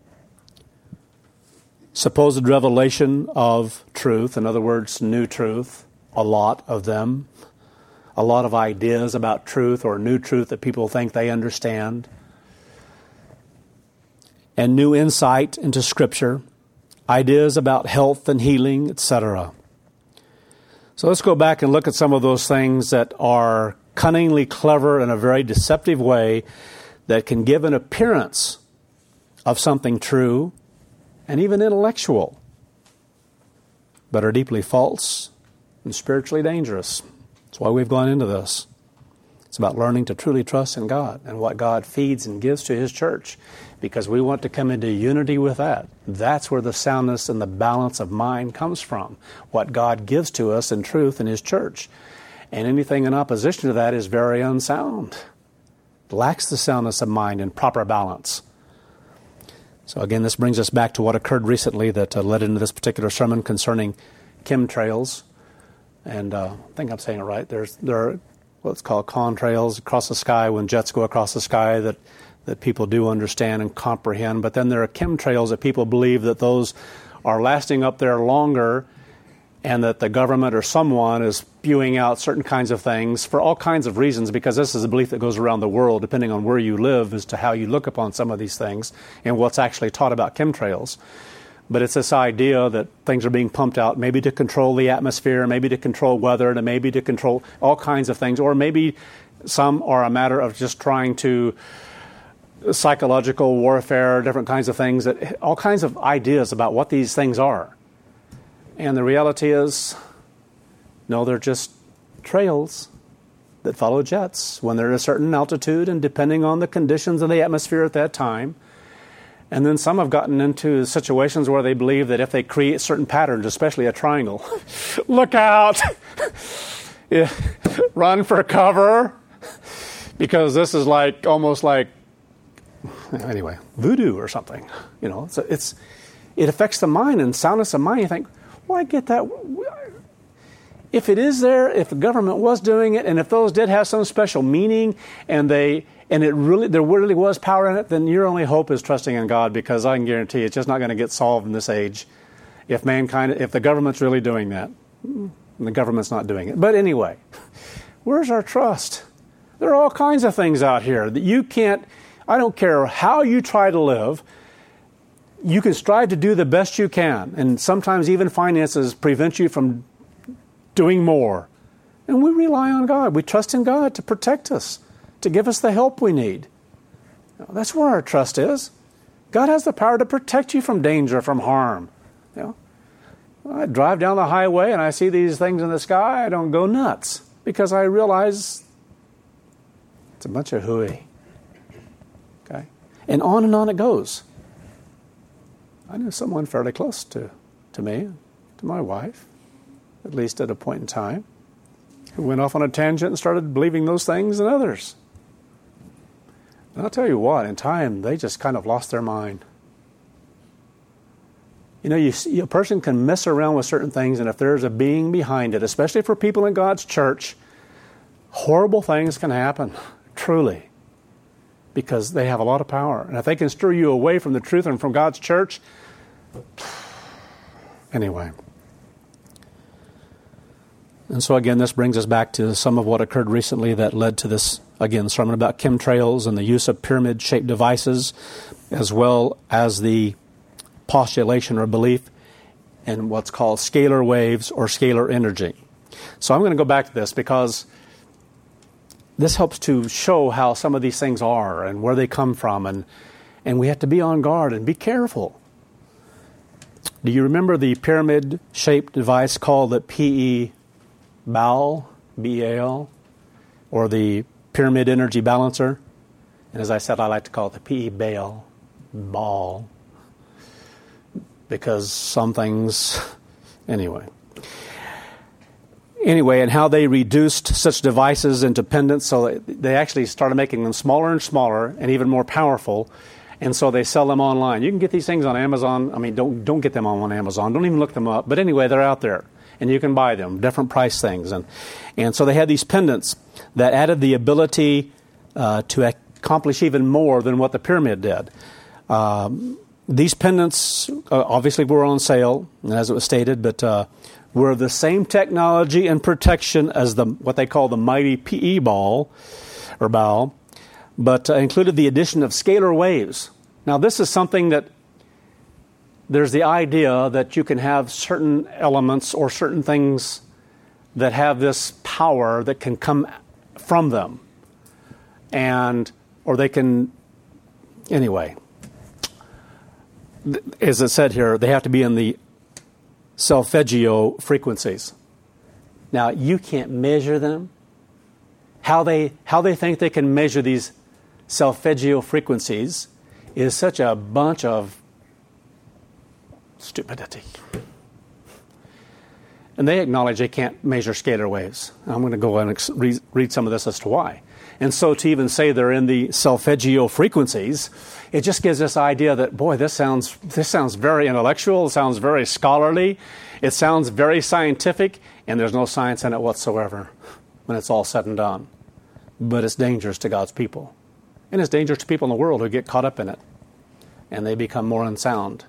Supposed revelation of truth, in other words, new truth, a lot of them. A lot of ideas about truth or new truth that people think they understand. And new insight into Scripture, ideas about health and healing, etc. So let's go back and look at some of those things that are cunningly clever in a very deceptive way that can give an appearance of something true and even intellectual, but are deeply false and spiritually dangerous. That's why we've gone into this. It's about learning to truly trust in God and what God feeds and gives to His church, because we want to come into unity with that. That's where the soundness and the balance of mind comes from, what God gives to us in truth in His church. And anything in opposition to that is very unsound. It lacks the soundness of mind and proper balance. So again, this brings us back to what occurred recently that led into this particular sermon concerning chemtrails. And I think I'm saying it right. There are what's called contrails across the sky, when jets go across the sky, that people do understand and comprehend. But then there are chemtrails that people believe that those are lasting up there longer, and that the government or someone is spewing out certain kinds of things for all kinds of reasons, because this is a belief that goes around the world, depending on where you live, as to how you look upon some of these things and what's actually taught about chemtrails. But it's this idea that things are being pumped out, maybe to control the atmosphere, maybe to control weather, and maybe to control all kinds of things. Or maybe some are a matter of just trying to psychological warfare, different kinds of things, all kinds of ideas about what these things are. And the reality is, no, they're just trails that follow jets when they're at a certain altitude and depending on the conditions of the atmosphere at that time. And then some have gotten into situations where they believe that if they create certain patterns, especially a triangle, look out, yeah, run for cover, because this is like almost like, anyway, voodoo or something. You know, so it affects the mind and soundness of mind. You think, well, I get that. If it is there, if the government was doing it, and if those did have some special meaning, and there really was power in it, then your only hope is trusting in God, because I can guarantee it's just not going to get solved in this age if the government's really doing that. And the government's not doing it. But anyway, where's our trust? There are all kinds of things out here that you can't, I don't care how you try to live, you can strive to do the best you can. And sometimes even finances prevent you from doing more. And we rely on God. We trust in God to protect us, to give us the help we need. That's where our trust is. God has the power to protect you from danger, from harm. You know, I drive down the highway and I see these things in the sky, I don't go nuts, because I realize it's a bunch of hooey. Okay? And on it goes. I knew someone fairly close to me, to my wife, at least at a point in time, who went off on a tangent and started believing those things and others. And I'll tell you what, in time, they just kind of lost their mind. You know, a person can mess around with certain things, and if there's a being behind it, especially for people in God's church, horrible things can happen, truly, because they have a lot of power. And if they can steer you away from the truth and from God's church, anyway. And so again, this brings us back to some of what occurred recently that led to this, again, sermon about chemtrails and the use of pyramid-shaped devices, as well as the postulation or belief in what's called scalar waves or scalar energy. So I'm going to go back to this because this helps to show how some of these things are and where they come from, and we have to be on guard and be careful. Do you remember the pyramid-shaped device called the P-E-BAL, B-A-L, or the Pyramid Energy Balancer? And as I said, I like to call it the P-E-BAL, ball, because some things, anyway, and how they reduced such devices into pendants, so they actually started making them smaller and smaller and even more powerful. And so they sell them online. You can get these things on Amazon. I mean, don't get them on Amazon. Don't even look them up. But anyway, they're out there. And you can buy them, different price things. And so they had these pendants that added the ability to accomplish even more than what the pyramid did. These pendants obviously were on sale, as it was stated, but were the same technology and protection as what they call the mighty PE ball, or bow, but included the addition of scalar waves. Now, this is something that there's the idea that you can have certain elements or certain things that have this power that can come from them. Or they can, anyway, as it said here, they have to be in the solfeggio frequencies. Now, you can't measure them. How they think they can measure these solfeggio frequencies is such a bunch of stupidity. And they acknowledge they can't measure scalar waves. I'm going to go and read some of this as to why. And so to even say they're in the solfeggio frequencies, it just gives this idea that, boy, this sounds very intellectual, it sounds very scholarly, it sounds very scientific, and there's no science in it whatsoever when it's all said and done. But it's dangerous to God's people. And it's dangerous to people in the world who get caught up in it. And they become more unsound.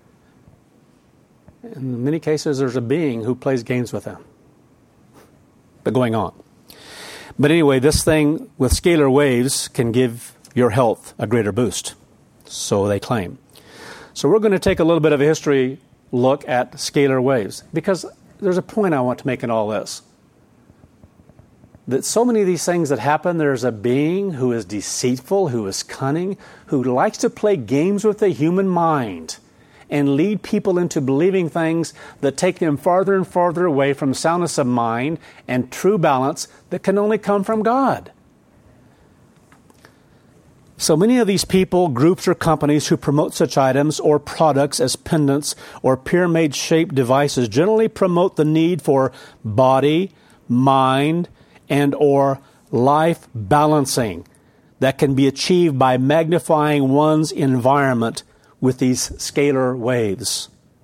In many cases, there's a being who plays games with them. But going on. But anyway, this thing with scalar waves can give your health a greater boost. So they claim. So we're going to take a little bit of a history look at scalar waves. Because there's a point I want to make in all this. That so many of these things that happen, there's a being who is deceitful, who is cunning, who likes to play games with the human mind and lead people into believing things that take them farther and farther away from soundness of mind and true balance that can only come from God. So many of these people, groups, or companies who promote such items or products as pendants or pyramid-shaped devices generally promote the need for body, mind, and or life balancing that can be achieved by magnifying one's environment with these scalar waves.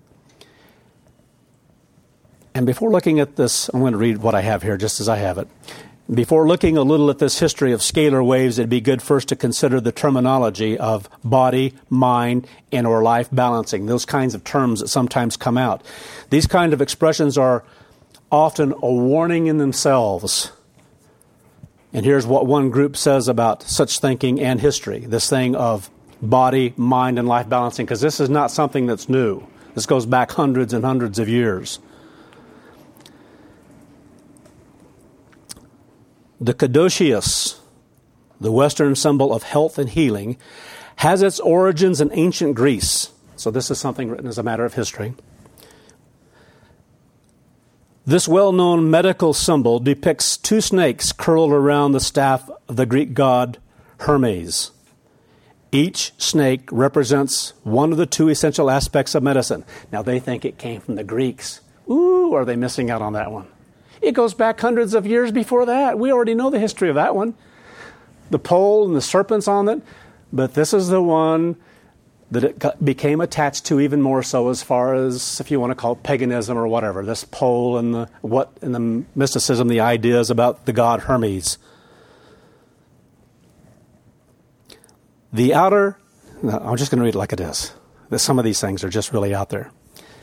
And before looking at this, I'm going to read what I have here just as I have it. Before looking a little at this history of scalar waves, it'd be good first to consider the terminology of body, mind, and or life balancing, those kinds of terms that sometimes come out. These kind of expressions are often a warning in themselves. And here's what one group says about such thinking and history, this thing of body, mind, and life balancing, because this is not something that's new. This goes back hundreds and hundreds of years. The caduceus, the Western symbol of health and healing, has its origins in ancient Greece. So this is something written as a matter of history. This well-known medical symbol depicts two snakes curled around the staff of the Greek god Hermes. Each snake represents one of the two essential aspects of medicine. Now, they think it came from the Greeks. Ooh, are they missing out on that one? It goes back hundreds of years before that. We already know the history of that one. The pole and the serpents on it. But this is the one that it became attached to even more so, as far as, if you want to call it paganism or whatever. This pole and the mysticism, the ideas about the god Hermes. The outer, no, I'm just going to read it like it is. Some of these things are just really out there.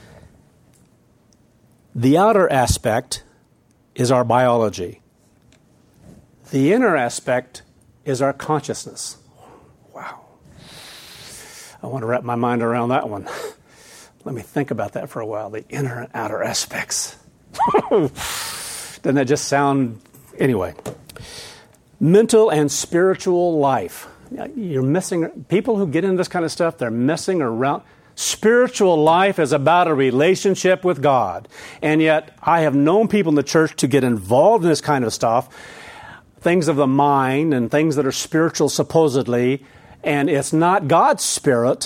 The outer aspect is our biology. The inner aspect is our consciousness. Wow. I want to wrap my mind around that one. Let me think about that for a while. The inner and outer aspects. Doesn't that just sound... Anyway. Mental and spiritual life. You're missing... People who get into this kind of stuff, they're messing around... Spiritual life is about a relationship with God. And yet, I have known people in the church to get involved in this kind of stuff, things of the mind and things that are spiritual supposedly, and it's not God's Spirit.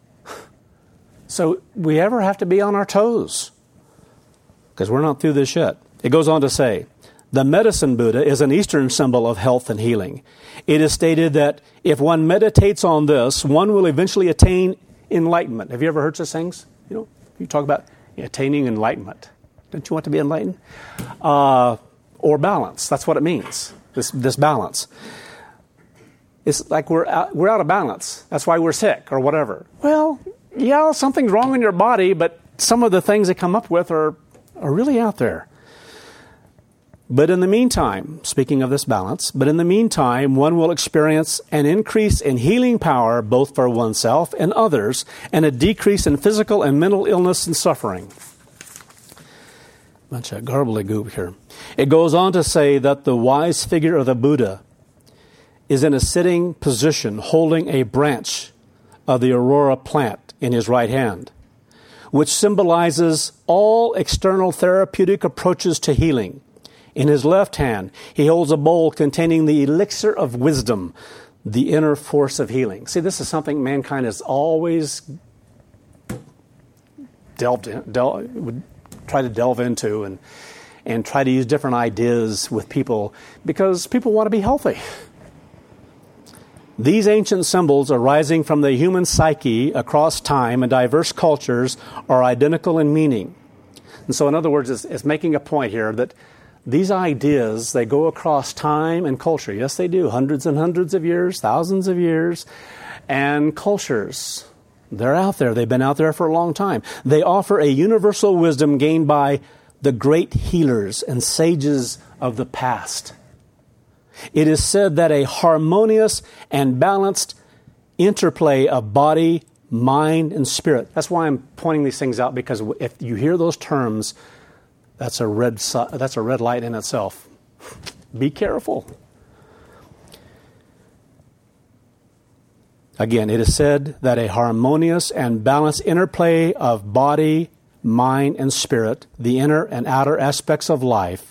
So we ever have to be on our toes, because we're not through this yet. It goes on to say, The medicine Buddha is an Eastern symbol of health and healing. It is stated that if one meditates on this, one will eventually attain enlightenment. Have you ever heard such things? You talk about attaining enlightenment. Don't you want to be enlightened? Or balance. That's what it means, this balance. It's like we're out of balance. That's why we're sick or whatever. Well, yeah, something's wrong in your body, but some of the things they come up with are really out there. But in the meantime, speaking of this balance, one will experience an increase in healing power both for oneself and others, and a decrease in physical and mental illness and suffering. Bunch of gobbledygook here. It goes on to say that the wise figure of the Buddha is in a sitting position holding a branch of the aurora plant in his right hand, which symbolizes all external therapeutic approaches to healing. In his left hand, he holds a bowl containing the elixir of wisdom, the inner force of healing. See, this is something mankind has always would try to delve into and try to use different ideas with people because people want to be healthy. These ancient symbols arising from the human psyche across time and diverse cultures are identical in meaning. And so, in other words, it's making a point here that these ideas, they go across time and culture. Yes, they do. Hundreds and hundreds of years, thousands of years. And cultures, they're out there. They've been out there for a long time. They offer a universal wisdom gained by the great healers and sages of the past. It is said that a harmonious and balanced interplay of body, mind, and spirit. That's why I'm pointing these things out, because if you hear those terms, that's a red light in itself. Be careful. Again, it is said that a harmonious and balanced interplay of body, mind, and spirit, the inner and outer aspects of life,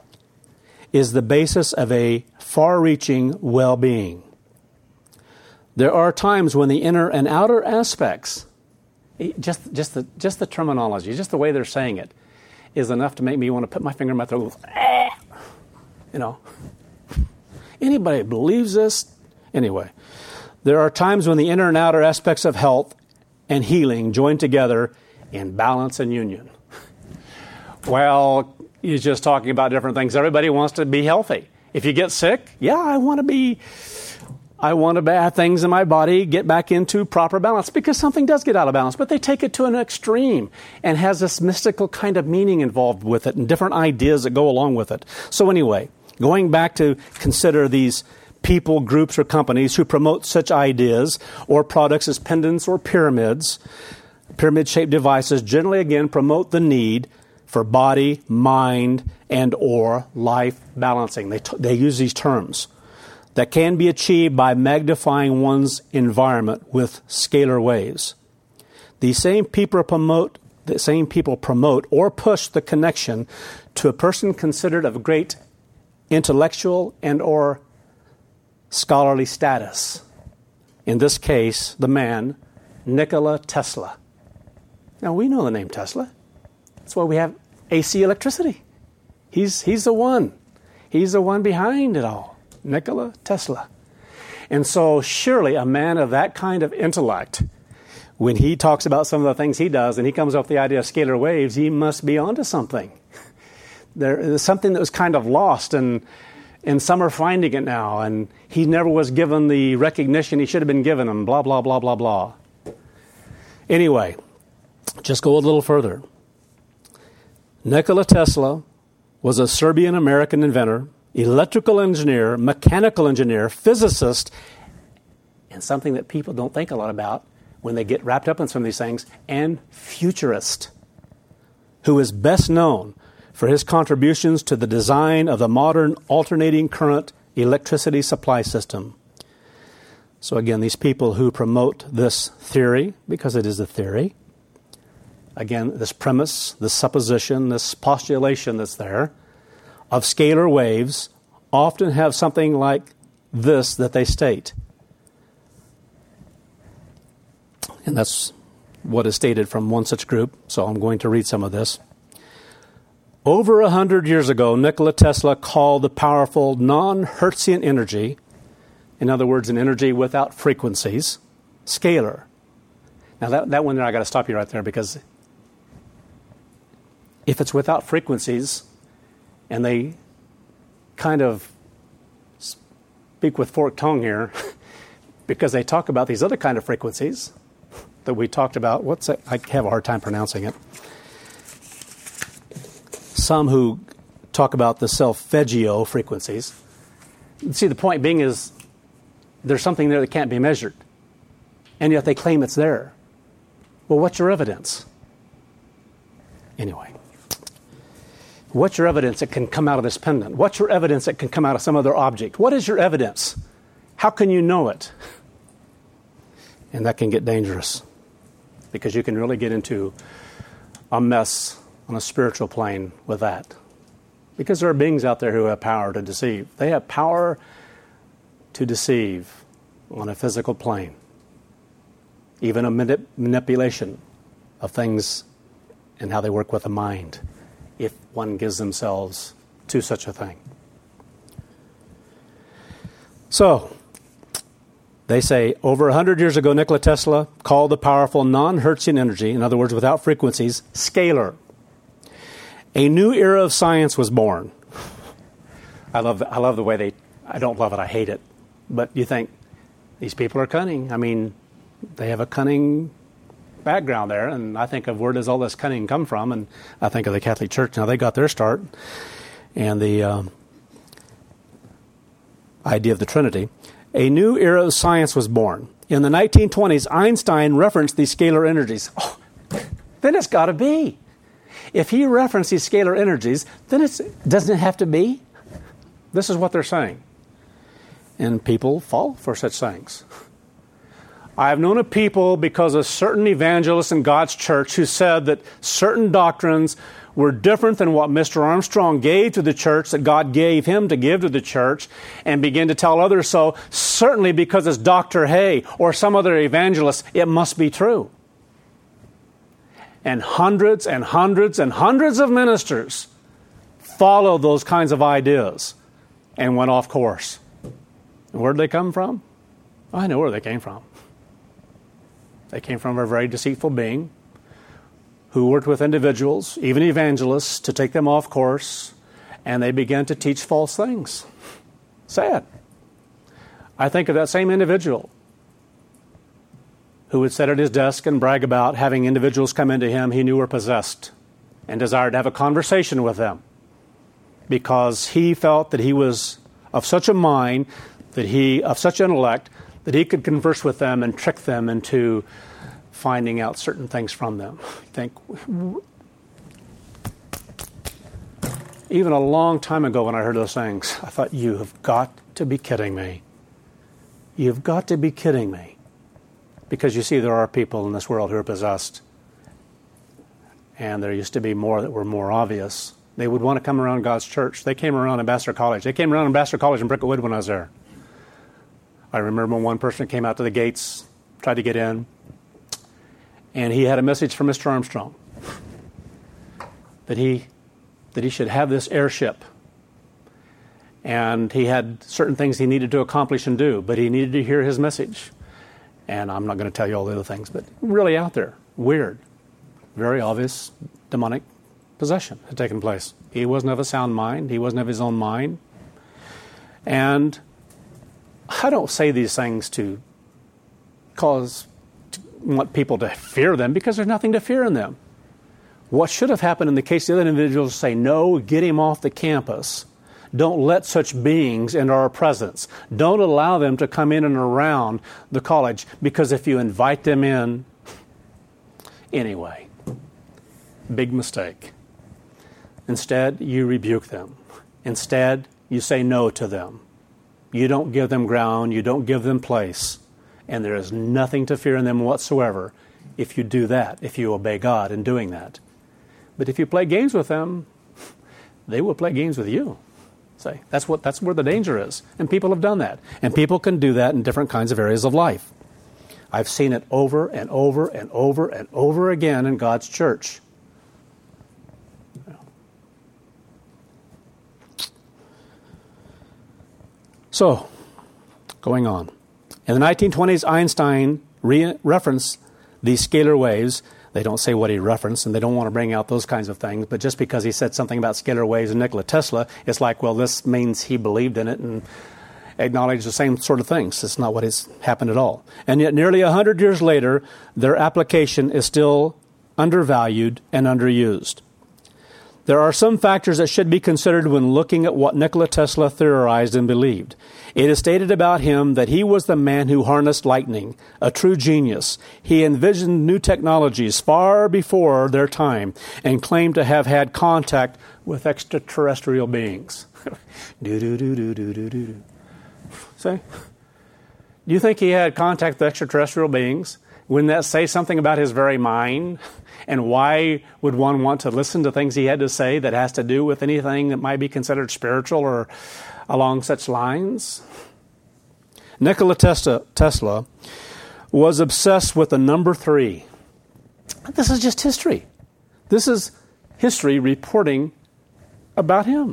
is the basis of a far-reaching well-being. There are times when the inner and outer aspects, just the terminology, just the way they're saying it, is enough to make me want to put my finger in my throat and go, Anybody believes this? Anyway, there are times when the inner and outer aspects of health and healing join together in balance and union. Well, he's just talking about different things. Everybody wants to be healthy. If you get sick, I want to have things in my body get back into proper balance, because something does get out of balance, but they take it to an extreme and has this mystical kind of meaning involved with it and different ideas that go along with it. So anyway, going back to consider these people, groups, or companies who promote such ideas or products as pendants or pyramids, pyramid-shaped devices generally, again, promote the need for body, mind, and or life balancing. They use these terms that can be achieved by magnifying one's environment with scalar waves. These same people promote or push the connection to a person considered of great intellectual and or scholarly status. In this case, the man, Nikola Tesla. Now, we know the name Tesla. That's why we have AC electricity. He's the one. He's the one behind it all. Nikola Tesla. And so surely a man of that kind of intellect, when he talks about some of the things he does and he comes up with the idea of scalar waves, he must be onto something. There's something that was kind of lost, and some are finding it now, and he never was given the recognition he should have been given, and blah, blah, blah, blah, blah. Anyway, just go a little further. Nikola Tesla was a Serbian-American inventor, electrical engineer, mechanical engineer, physicist, and something that people don't think a lot about when they get wrapped up in some of these things, and futurist, who is best known for his contributions to the design of the modern alternating current electricity supply system. So again, these people who promote this theory, because it is a theory, again, this premise, this supposition, this postulation that's there, of scalar waves, often have something like this that they state. And that's what is stated from one such group, so I'm going to read some of this. Over 100 years ago, Nikola Tesla called the powerful non-Hertzian energy, in other words, an energy without frequencies, scalar. Now that one there, I got to stop you right there, because if it's without frequencies, and they kind of speak with forked tongue here, because they talk about these other kind of frequencies that we talked about. What's it? I have a hard time pronouncing it. Some who talk about the Solfeggio frequencies. See, the point being is there's something there that can't be measured, and yet they claim it's there. Well, what's your evidence? Anyway, what's your evidence that can come out of this pendant? What's your evidence that can come out of some other object? What is your evidence? How can you know it? And that can get dangerous, because you can really get into a mess on a spiritual plane with that. Because there are beings out there who have power to deceive. They have power to deceive on a physical plane. Even a manipulation of things and how they work with the mind, if one gives themselves to such a thing. So, they say, over 100 years ago, Nikola Tesla called the powerful non-Hertzian energy, in other words, without frequencies, scalar. A new era of science was born. I love the way I don't love it, I hate it. But you think, these people are cunning. I mean, they have a cunning background there, and I think of where does all this cunning come from, and I think of the Catholic Church. Now, they got their start, and the idea of the Trinity. A new era of science was born. In the 1920s, Einstein referenced these scalar energies. Oh, then it's got to be. If he referenced these scalar energies, then doesn't it have to be? This is what they're saying. And people fall for such things. I have known of people, because of certain evangelists in God's church, who said that certain doctrines were different than what Mr. Armstrong gave to the church, that God gave him to give to the church, and began to tell others so, certainly because it's Dr. Hay or some other evangelist, it must be true. And hundreds and hundreds and hundreds of ministers followed those kinds of ideas and went off course. And where did they come from? I know where they came from. They came from a very deceitful being who worked with individuals, even evangelists, to take them off course, and they began to teach false things. Sad. I think of that same individual who would sit at his desk and brag about having individuals come into him he knew were possessed, and desired to have a conversation with them, because he felt that he was of such a mind, of such intellect, that he could converse with them and trick them into finding out certain things from them. Even a long time ago when I heard those things, I thought, you have got to be kidding me. You've got to be kidding me. Because you see, there are people in this world who are possessed. And there used to be more that were more obvious. They would want to come around God's church. They came around Ambassador College. They came around Ambassador College in Bricketwood when I was there. I remember one person came out to the gates, tried to get in, and he had a message from Mr. Armstrong that he should have this airship. And he had certain things he needed to accomplish and do, but he needed to hear his message. And I'm not going to tell you all the other things, but really out there, weird, very obvious demonic possession had taken place. He wasn't of a sound mind. He wasn't of his own mind. And I don't say these things to want people to fear them, because there's nothing to fear in them. What should have happened in the case of the other individuals, say, no, get him off the campus. Don't let such beings into our presence. Don't allow them to come in and around the college, because if you invite them in, anyway, big mistake. Instead, you rebuke them. Instead, you say no to them. You don't give them ground. You don't give them place. And there is nothing to fear in them whatsoever if you do that, if you obey God in doing that. But if you play games with them, they will play games with you. Say, that's where the danger is. And people have done that. And people can do that in different kinds of areas of life. I've seen it over and over and over and over again in God's church. So, going on. In the 1920s, Einstein referenced these scalar waves. They don't say what he referenced, and they don't want to bring out those kinds of things. But just because he said something about scalar waves and Nikola Tesla, it's like, well, this means he believed in it and acknowledged the same sort of things. It's not what has happened at all. And yet nearly 100 years later, their application is still undervalued and underused. There are some factors that should be considered when looking at what Nikola Tesla theorized and believed. It is stated about him that he was the man who harnessed lightning, a true genius. He envisioned new technologies far before their time and claimed to have had contact with extraterrestrial beings. Do-do-do-do-do-do-do. See? Do you think he had contact with extraterrestrial beings? Wouldn't that say something about his very mind? And why would one want to listen to things he had to say that has to do with anything that might be considered spiritual or along such lines? Nikola Tesla was obsessed with the number 3. This is just history. This is history reporting about him.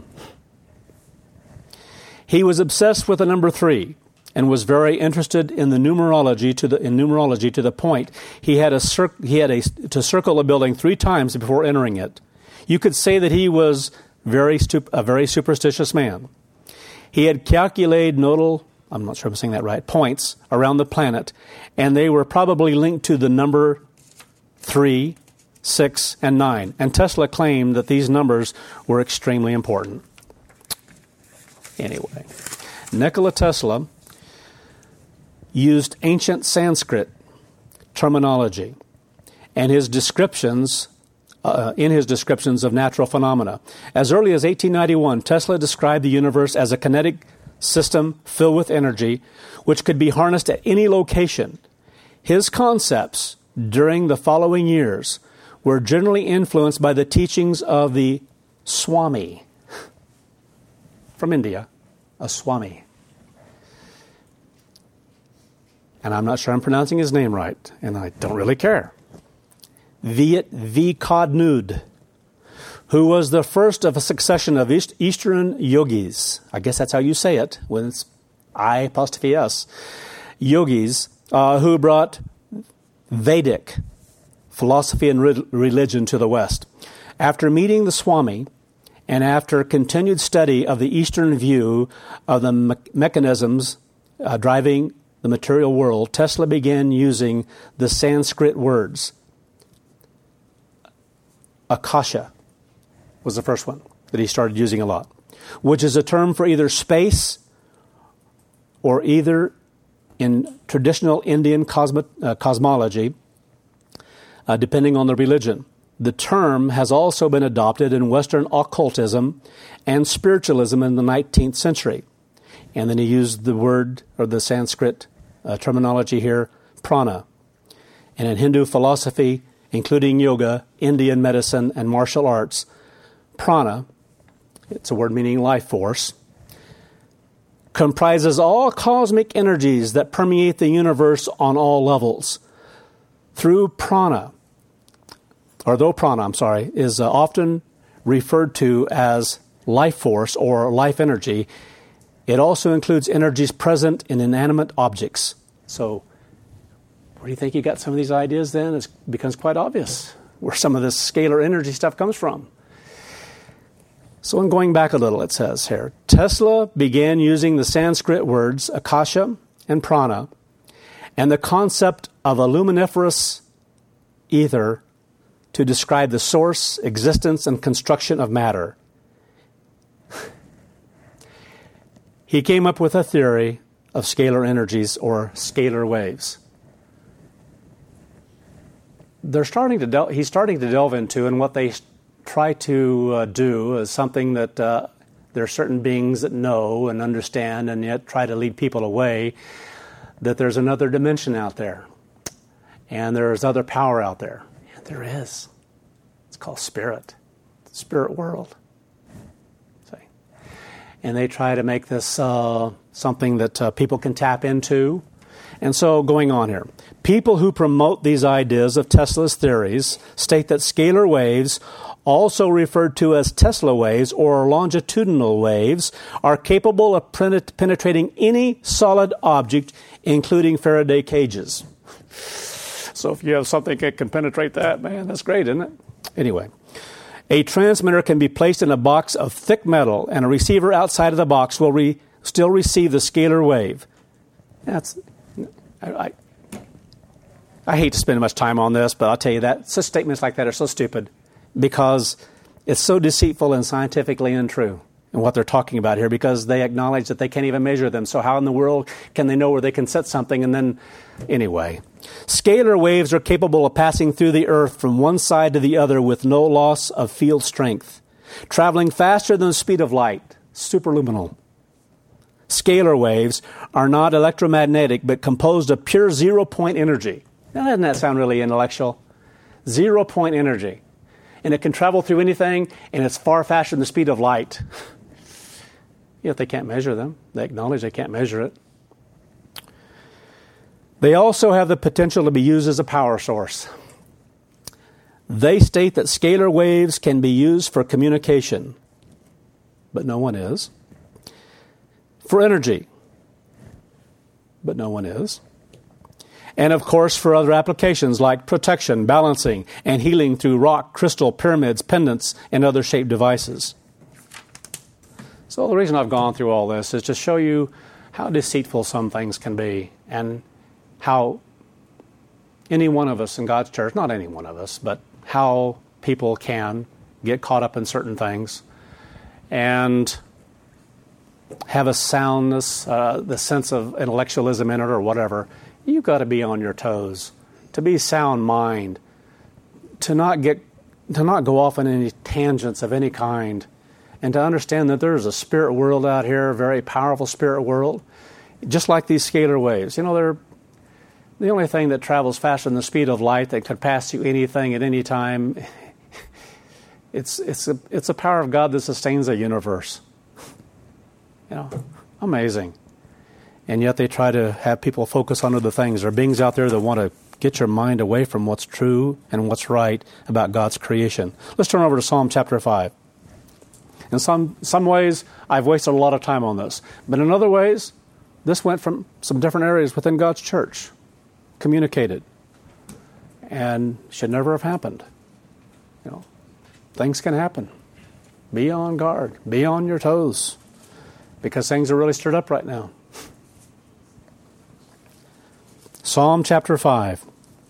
He was obsessed with the number 3. And was very interested in the numerology to the point he had to circle a building 3 times before entering it. You could say that he was a very superstitious man. He had calculated nodal, I'm not sure I'm saying that right, points around the planet, and they were probably linked to the number 3, 6, and 9. And Tesla claimed that these numbers were extremely important. Anyway, Nikola Tesla used ancient Sanskrit terminology and his descriptions of natural phenomena. As early as 1891, Tesla described the universe as a kinetic system filled with energy, which could be harnessed at any location. His concepts during the following years were generally influenced by the teachings of the Swami from India, a Swami. And I'm not sure I'm pronouncing his name right, and I don't really care. Viet Kadnud, who was the first of a succession of Eastern yogis. I guess that's how you say it, when it's I''S. Yogis who brought Vedic philosophy and religion to the West. After meeting the Swami, and after continued study of the Eastern view of the mechanisms driving the material world, Tesla began using the Sanskrit words. Akasha was the first one that he started using a lot, which is a term for either space or either in traditional Indian cosmology, depending on the religion. The term has also been adopted in Western occultism and spiritualism in the 19th century. And then he used the word, or the Sanskrit terminology here, prana. And in Hindu philosophy, including yoga, Indian medicine, and martial arts, prana, it's a word meaning life force, comprises all cosmic energies that permeate the universe on all levels. Though prana, is often referred to as life force or life energy, it also includes energies present in inanimate objects. So, where do you think you got some of these ideas then? It becomes quite obvious where some of this scalar energy stuff comes from. So, in going back a little, it says here, Tesla began using the Sanskrit words akasha and prana and the concept of a luminiferous ether to describe the source, existence, and construction of matter. He came up with a theory of scalar energies or scalar waves. He's starting to delve into, and what they try to do is something that there are certain beings that know and understand and yet try to lead people away, that there's another dimension out there. And there's other power out there. And there is. It's called spirit. The spirit world. And they try to make this something that people can tap into. And so, going on here, people who promote these ideas of Tesla's theories state that scalar waves, also referred to as Tesla waves or longitudinal waves, are capable of penetrating any solid object, including Faraday cages. So if you have something that can penetrate that, man, that's great, isn't it? Anyway, a transmitter can be placed in a box of thick metal, and a receiver outside of the box will still receive the scalar wave. I hate to spend much time on this, but I'll tell you that such statements like that are so stupid because it's so deceitful and scientifically untrue in what they're talking about here, because they acknowledge that they can't even measure them. So how in the world can they know where they can set something? And then, anyway, scalar waves are capable of passing through the earth from one side to the other with no loss of field strength, traveling faster than the speed of light, superluminal. Scalar waves are not electromagnetic, but composed of pure zero-point energy. Now, doesn't that sound really intellectual? Zero-point energy. And it can travel through anything, and it's far faster than the speed of light. Yet they can't measure them. They acknowledge they can't measure it. They also have the potential to be used as a power source. They state that scalar waves can be used for communication, but no one is. For energy, but no one is. And of course for other applications like protection, balancing, and healing through rock, crystal, pyramids, pendants, and other shaped devices. So the reason I've gone through all this is to show you how deceitful some things can be, and how any one of us in God's church, not any one of us, but how people can get caught up in certain things and have a soundness, the sense of intellectualism in it or whatever. You've got to be on your toes, to be sound mind, to not go off on any tangents of any kind, and to understand that there's a spirit world out here, a very powerful spirit world, just like these scalar waves. You know, they're the only thing that travels faster than the speed of light that could pass through anything at any time. It's a power of God that sustains the universe. You know, amazing. And yet they try to have people focus on other things. There are beings out there that want to get your mind away from what's true and what's right about God's creation. Let's turn over to Psalm chapter 5. In some ways, I've wasted a lot of time on this. But in other ways, this went from some different areas within God's church, communicated, and should never have happened. You know, things can happen. Be on guard. Be on your toes, because things are really stirred up right now. Psalm chapter 5.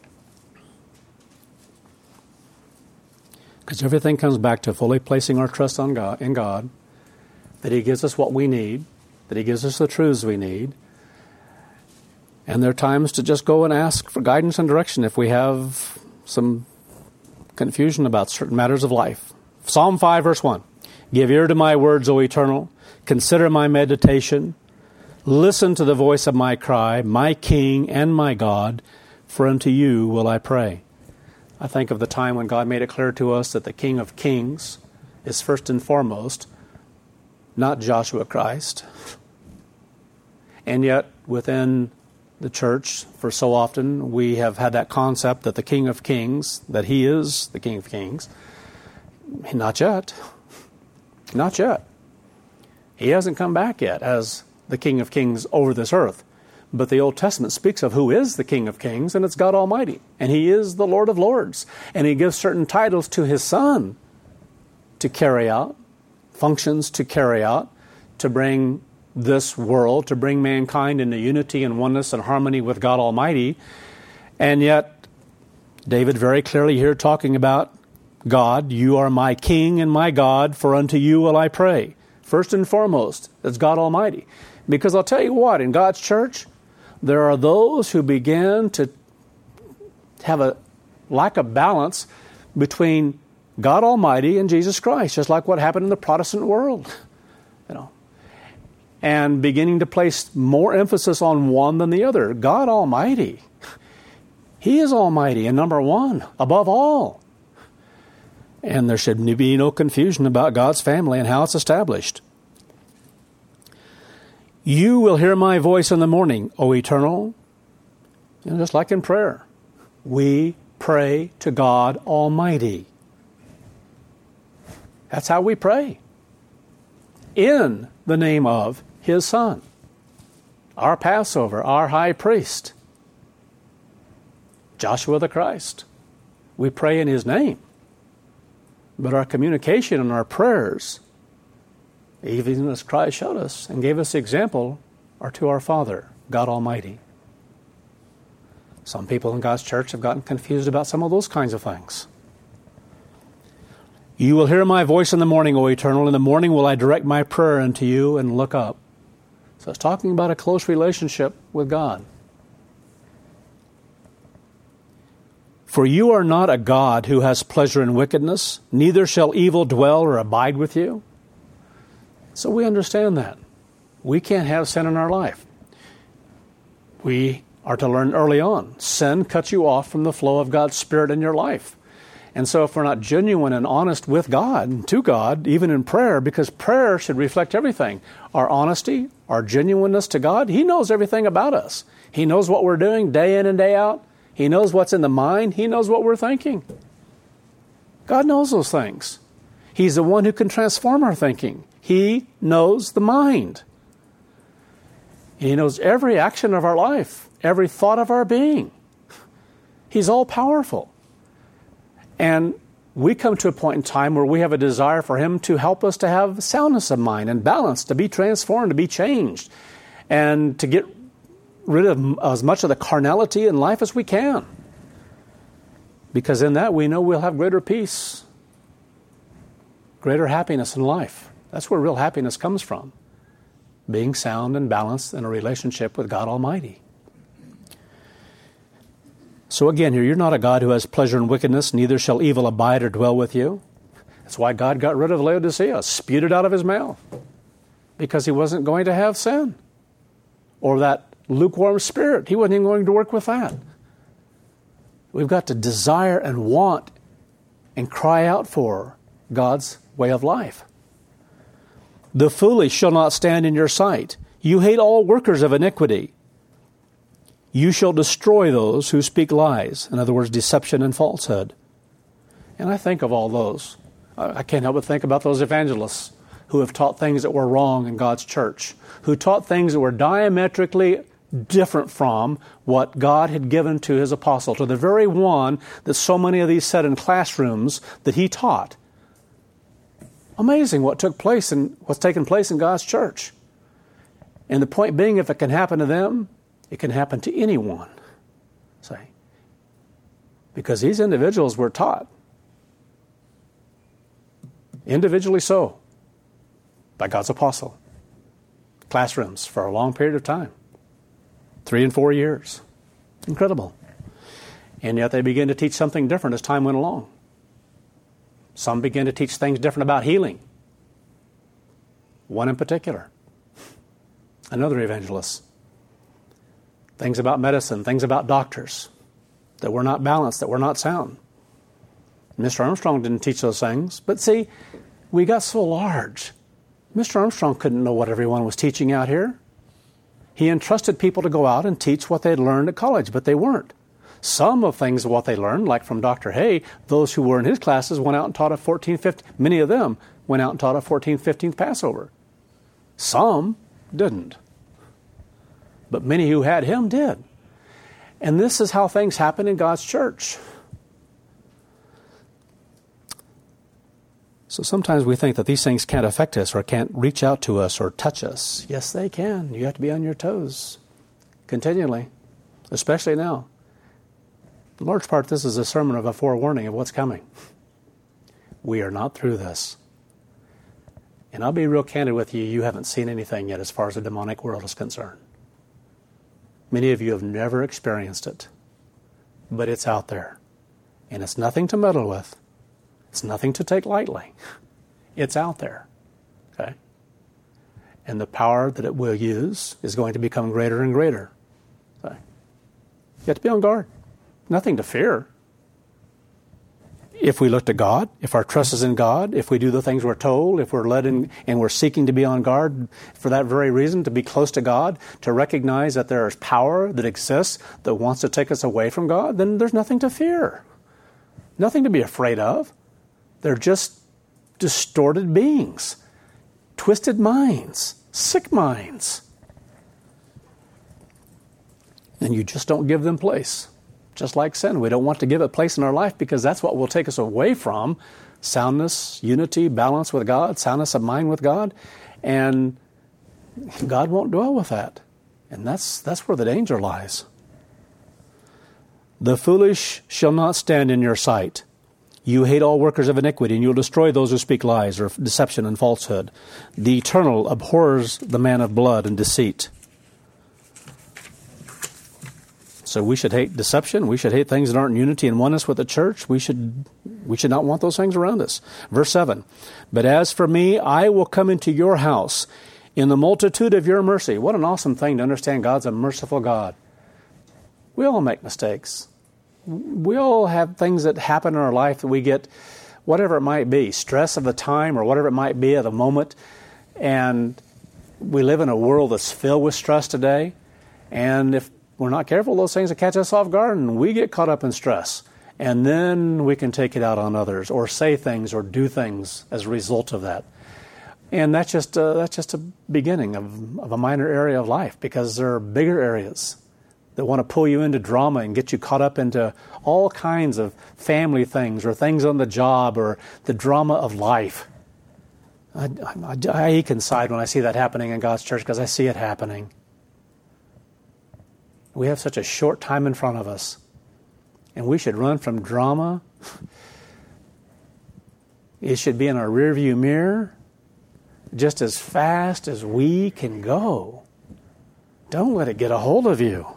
Because everything comes back to fully placing our trust in God, that He gives us what we need, that He gives us the truths we need. And there are times to just go and ask for guidance and direction if we have some confusion about certain matters of life. Psalm 5, verse 1. Give ear to my words, O Eternal. Consider my meditation. Listen to the voice of my cry, my King and my God, for unto you will I pray. I think of the time when God made it clear to us that the King of Kings is first and foremost not Joshua Christ. And yet within the church, for so often, we have had that concept that the King of Kings, that He is the King of Kings. Not yet. Not yet. He hasn't come back yet as the King of Kings over this earth. But the Old Testament speaks of who is the King of Kings, and it's God Almighty. And He is the Lord of Lords. And He gives certain titles to His Son to carry out, functions to carry out, to bring this world, to bring mankind into unity and oneness and harmony with God Almighty. And yet, David very clearly here talking about God, you are my King and my God, for unto you will I pray. First and foremost, it's God Almighty. Because I'll tell you what, in God's church, there are those who begin to have a lack of balance between God Almighty and Jesus Christ, just like what happened in the Protestant world, you know, and beginning to place more emphasis on one than the other. God Almighty, He is Almighty and number one, above all. And there should be no confusion about God's family and how it's established. You will hear my voice in the morning, O Eternal. Just like in prayer. We pray to God Almighty. That's how we pray. In the name of His Son, our Passover, our High Priest, Joshua the Christ. We pray in His name. But our communication and our prayers, even as Christ showed us and gave us the example, are to our Father, God Almighty. Some people in God's church have gotten confused about some of those kinds of things. You will hear my voice in the morning, O Eternal. In the morning will I direct my prayer unto you and look up. So it's talking about a close relationship with God. For you are not a God who has pleasure in wickedness, neither shall evil dwell or abide with you. So we understand that. We can't have sin in our life. We are to learn early on. Sin cuts you off from the flow of God's Spirit in your life. And so if we're not genuine and honest with God and to God, even in prayer, because prayer should reflect everything, our honesty, our genuineness to God, He knows everything about us. He knows what we're doing day in and day out. He knows what's in the mind. He knows what we're thinking. God knows those things. He's the one who can transform our thinking. He knows the mind. He knows every action of our life, every thought of our being. He's all-powerful. And we come to a point in time where we have a desire for Him to help us to have soundness of mind and balance, to be transformed, to be changed, and to get rid of as much of the carnality in life as we can. Because in that we know we'll have greater peace, greater happiness in life. That's where real happiness comes from. Being sound and balanced in a relationship with God Almighty. So again here, you're not a God who has pleasure in wickedness, neither shall evil abide or dwell with you. That's why God got rid of Laodicea, spewed it out of His mouth. Because He wasn't going to have sin. Or that lukewarm spirit. He wasn't even going to work with that. We've got to desire and want and cry out for God's way of life. The foolish shall not stand in your sight. You hate all workers of iniquity. You shall destroy those who speak lies. In other words, deception and falsehood. And I think of all those. I can't help but think about those evangelists who have taught things that were wrong in God's church, who taught things that were diametrically different from what God had given to His apostle, to the very one that so many of these said in classrooms that he taught. Amazing what took place and what's taken place in God's church. And the point being, if it can happen to them, it can happen to anyone. See? Because these individuals were taught, individually so, by God's apostle. Classrooms for a long period of time. 3 and 4 years. Incredible. And yet they began to teach something different as time went along. Some began to teach things different about healing. One in particular. Another evangelist. Things about medicine, things about doctors that were not balanced, that were not sound. Mr. Armstrong didn't teach those things. But see, we got so large. Mr. Armstrong couldn't know what everyone was teaching out here. He entrusted people to go out and teach what they had learned at college, but they weren't. Some of things of what they learned, like from Dr. Hay, those who were in his classes went out and taught a 14th, 15th, many of them went out and taught a 14th, 15th Passover. Some didn't. But many who had him did. And this is how things happen in God's church. So sometimes we think that these things can't affect us or can't reach out to us or touch us. Yes, they can. You have to be on your toes continually, especially now. In large part, this is a sermon of a forewarning of what's coming. We are not through this. And I'll be real candid with you, you haven't seen anything yet as far as the demonic world is concerned. Many of you have never experienced it, but it's out there. And it's nothing to meddle with. It's nothing to take lightly. It's out there. Okay? And the power that it will use is going to become greater and greater. Okay? You have to be on guard. Nothing to fear. if we look to God, if our trust is in God, if we do the things we're told, if we're led in, and we're seeking to be on guard for that very reason, to be close to God, to recognize that there is power that exists that wants to take us away from God, then there's nothing to fear. Nothing to be afraid of. They're just distorted beings, twisted minds, sick minds. And you just don't give them place. Just like sin, we don't want to give it place in our life because that's what will take us away from soundness, unity, balance with God, soundness of mind with God, and God won't dwell with that. And that's where the danger lies. The foolish shall not stand in your sight. You hate all workers of iniquity, and you'll destroy those who speak lies or deception and falsehood. The Eternal abhors the man of blood and deceit. So we should hate deception. We should hate things that aren't in unity and oneness with the church. We should not want those things around us. Verse 7, but as for me, I will come into your house in the multitude of your mercy. What an awesome thing to understand God's a merciful God. We all make mistakes. We all have things that happen in our life that we get, whatever it might be, stress of the time or whatever it might be at the moment. And we live in a world that's filled with stress today. And if we're not careful, those things will catch us off guard and we get caught up in stress. And then we can take it out on others or say things or do things as a result of that. And that's just a beginning of a minor area of life, because there are bigger areas that want to pull you into drama and get you caught up into all kinds of family things or things on the job or the drama of life. I ache inside when I see that happening in God's church because I see it happening. We have such a short time in front of us, and we should run from drama. It should be in our rearview mirror just as fast as we can go. Don't let it get a hold of you.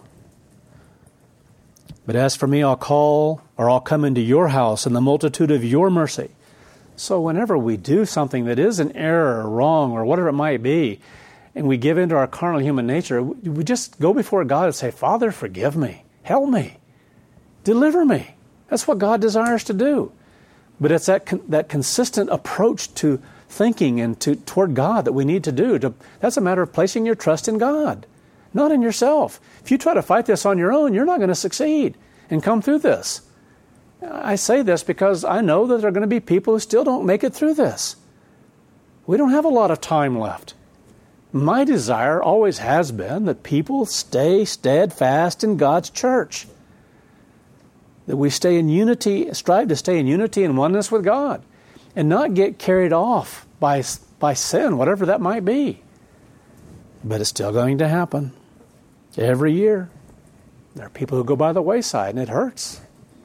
But as for me, I'll come into your house in the multitude of your mercy. So whenever we do something that is an error or wrong or whatever it might be, and we give into our carnal human nature, we just go before God and say, Father, forgive me, help me, deliver me. That's what God desires to do. But it's that consistent approach to thinking and toward God that we need to do. That's a matter of placing your trust in God, not in yourself. If you try to fight this on your own, you're not going to succeed and come through this. I say this because I know that there are going to be people who still don't make it through this. We don't have a lot of time left. My desire always has been that people stay steadfast in God's church. That we stay in unity, strive to stay in unity and oneness with God, and not get carried off by sin, whatever that might be. But it's still going to happen. Every year, there are people who go by the wayside, and it hurts.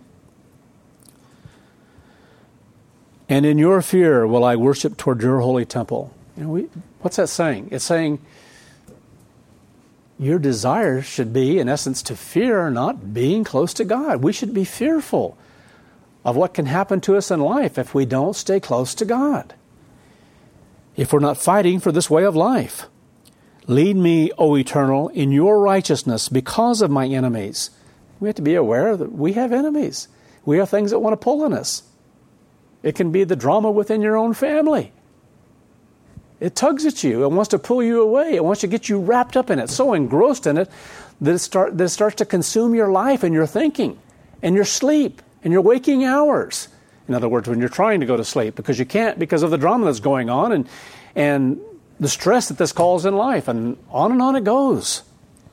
And in your fear will I worship toward your holy temple. What's that saying? It's saying your desire should be, in essence, to fear not being close to God. We should be fearful of what can happen to us in life if we don't stay close to God, if we're not fighting for this way of life. Lead me, O Eternal, in your righteousness because of my enemies. We have to be aware that we have enemies. We have things that want to pull on us. It can be the drama within your own family. It tugs at you. It wants to pull you away. It wants to get you wrapped up in it, so engrossed in it that it starts to consume your life and your thinking and your sleep and your waking hours. In other words, when you're trying to go to sleep because you can't because of the drama that's going on and the stress that this calls in life, and on it goes.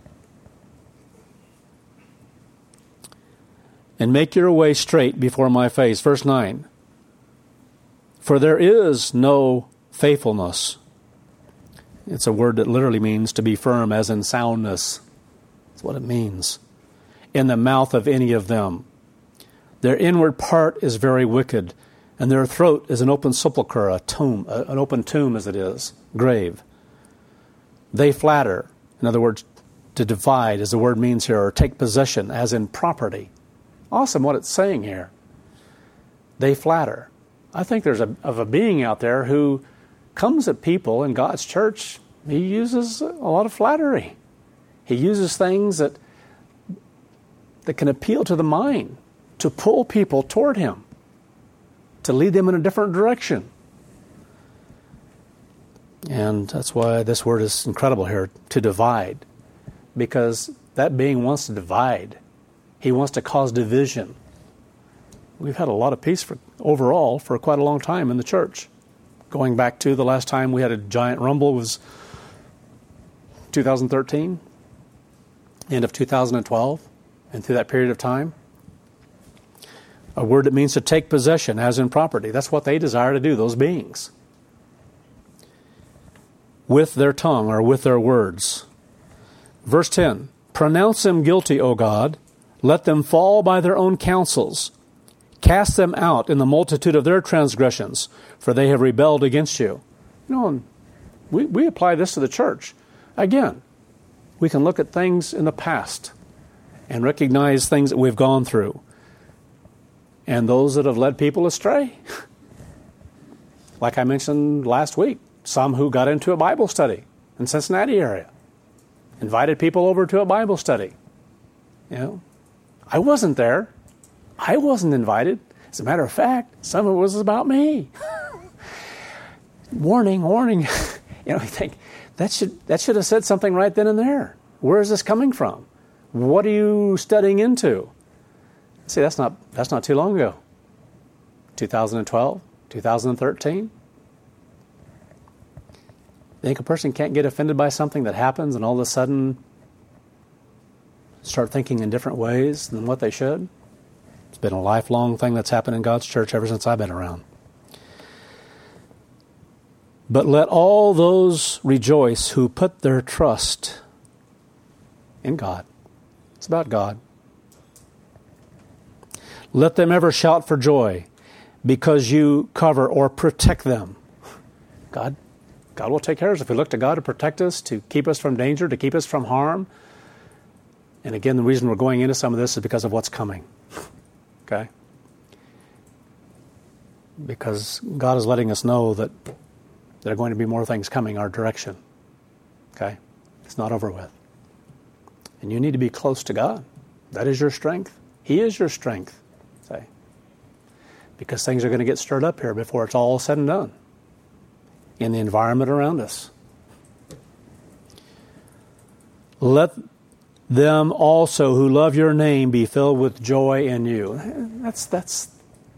And make your way straight before my face. Verse 9. For there is no faithfulness. It's a word that literally means to be firm, as in soundness. That's what it means. In the mouth of any of them. Their inward part is very wicked, and their throat is an open sepulchre, a tomb, an open tomb as it is, grave. They flatter. In other words, to divide, as the word means here, or take possession, as in property. Awesome what it's saying here. They flatter. I think there's a being out there who comes at people in God's church. He uses a lot of flattery. He uses things that can appeal to the mind, to pull people toward him. to lead them in a different direction. And that's why this word is incredible here, to divide. Because that being wants to divide. He wants to cause division. We've had a lot of peace overall for quite a long time in the church. Going back to the last time we had a giant rumble was 2013, end of 2012, and through that period of time. A word that means to take possession, as in property. That's what they desire to do, those beings. With their tongue, or with their words. Verse 10, pronounce them guilty, O God. Let them fall by their own counsels. Cast them out in the multitude of their transgressions, for they have rebelled against you. You know, we apply this to the church. Again, we can look at things in the past and recognize things that we've gone through. And those that have led people astray. Like I mentioned last week, some who got into a Bible study in Cincinnati area. Invited people over to a Bible study. You know, I wasn't there. I wasn't invited. As a matter of fact, some of it was about me. Warning. You know, you think that should have said something right then and there. Where is this coming from? What are you studying into? See, that's not too long ago. 2012, 2013. Think a person can't get offended by something that happens and all of a sudden start thinking in different ways than what they should? It's been a lifelong thing that's happened in God's church ever since I've been around. But let all those rejoice who put their trust in God. It's about God. Let them ever shout for joy because you cover or protect them. God will take care of us if we look to God to protect us, to keep us from danger, to keep us from harm. And again, the reason we're going into some of this is because of what's coming. Okay? Because God is letting us know that there are going to be more things coming our direction. Okay? It's not over with. And you need to be close to God. That is your strength. He is your strength. Say. Because things are going to get stirred up here before it's all said and done. In the environment around us. Let them also who love your name be filled with joy in you. That's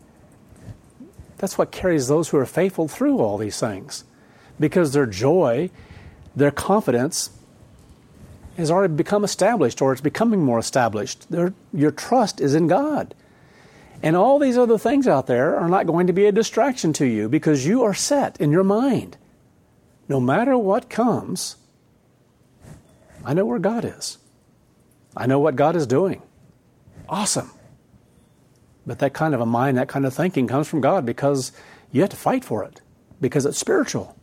what carries those who are faithful through all these things. Because their joy, their confidence has already become established, or it's becoming more established. Your trust is in God. And all these other things out there are not going to be a distraction to you because you are set in your mind. No matter what comes, I know where God is. I know what God is doing. Awesome. But that kind of a mind, that kind of thinking comes from God because you have to fight for it, because it's spiritual.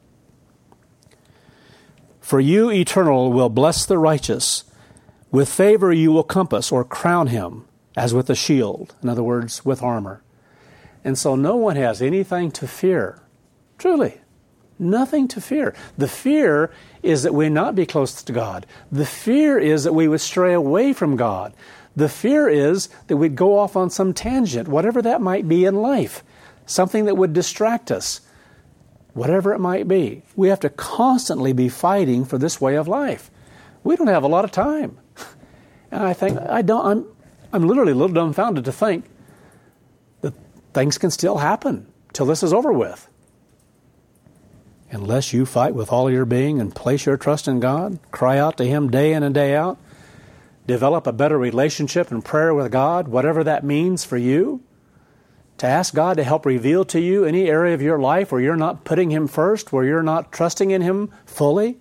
For you, Eternal, will bless the righteous. With favor you will compass or crown him, as with a shield. In other words, with armor. And so no one has anything to fear. Truly. Nothing to fear. The fear is that we not be close to God. The fear is that we would stray away from God. The fear is that we'd go off on some tangent, whatever that might be in life. Something that would distract us. Whatever it might be. We have to constantly be fighting for this way of life. We don't have a lot of time. And I'm literally a little dumbfounded to think that things can still happen till this is over with. Unless you fight with all your being and place your trust in God, cry out to Him day in and day out, develop a better relationship and prayer with God, whatever that means for you, to ask God to help reveal to you any area of your life where you're not putting Him first, where you're not trusting in Him fully.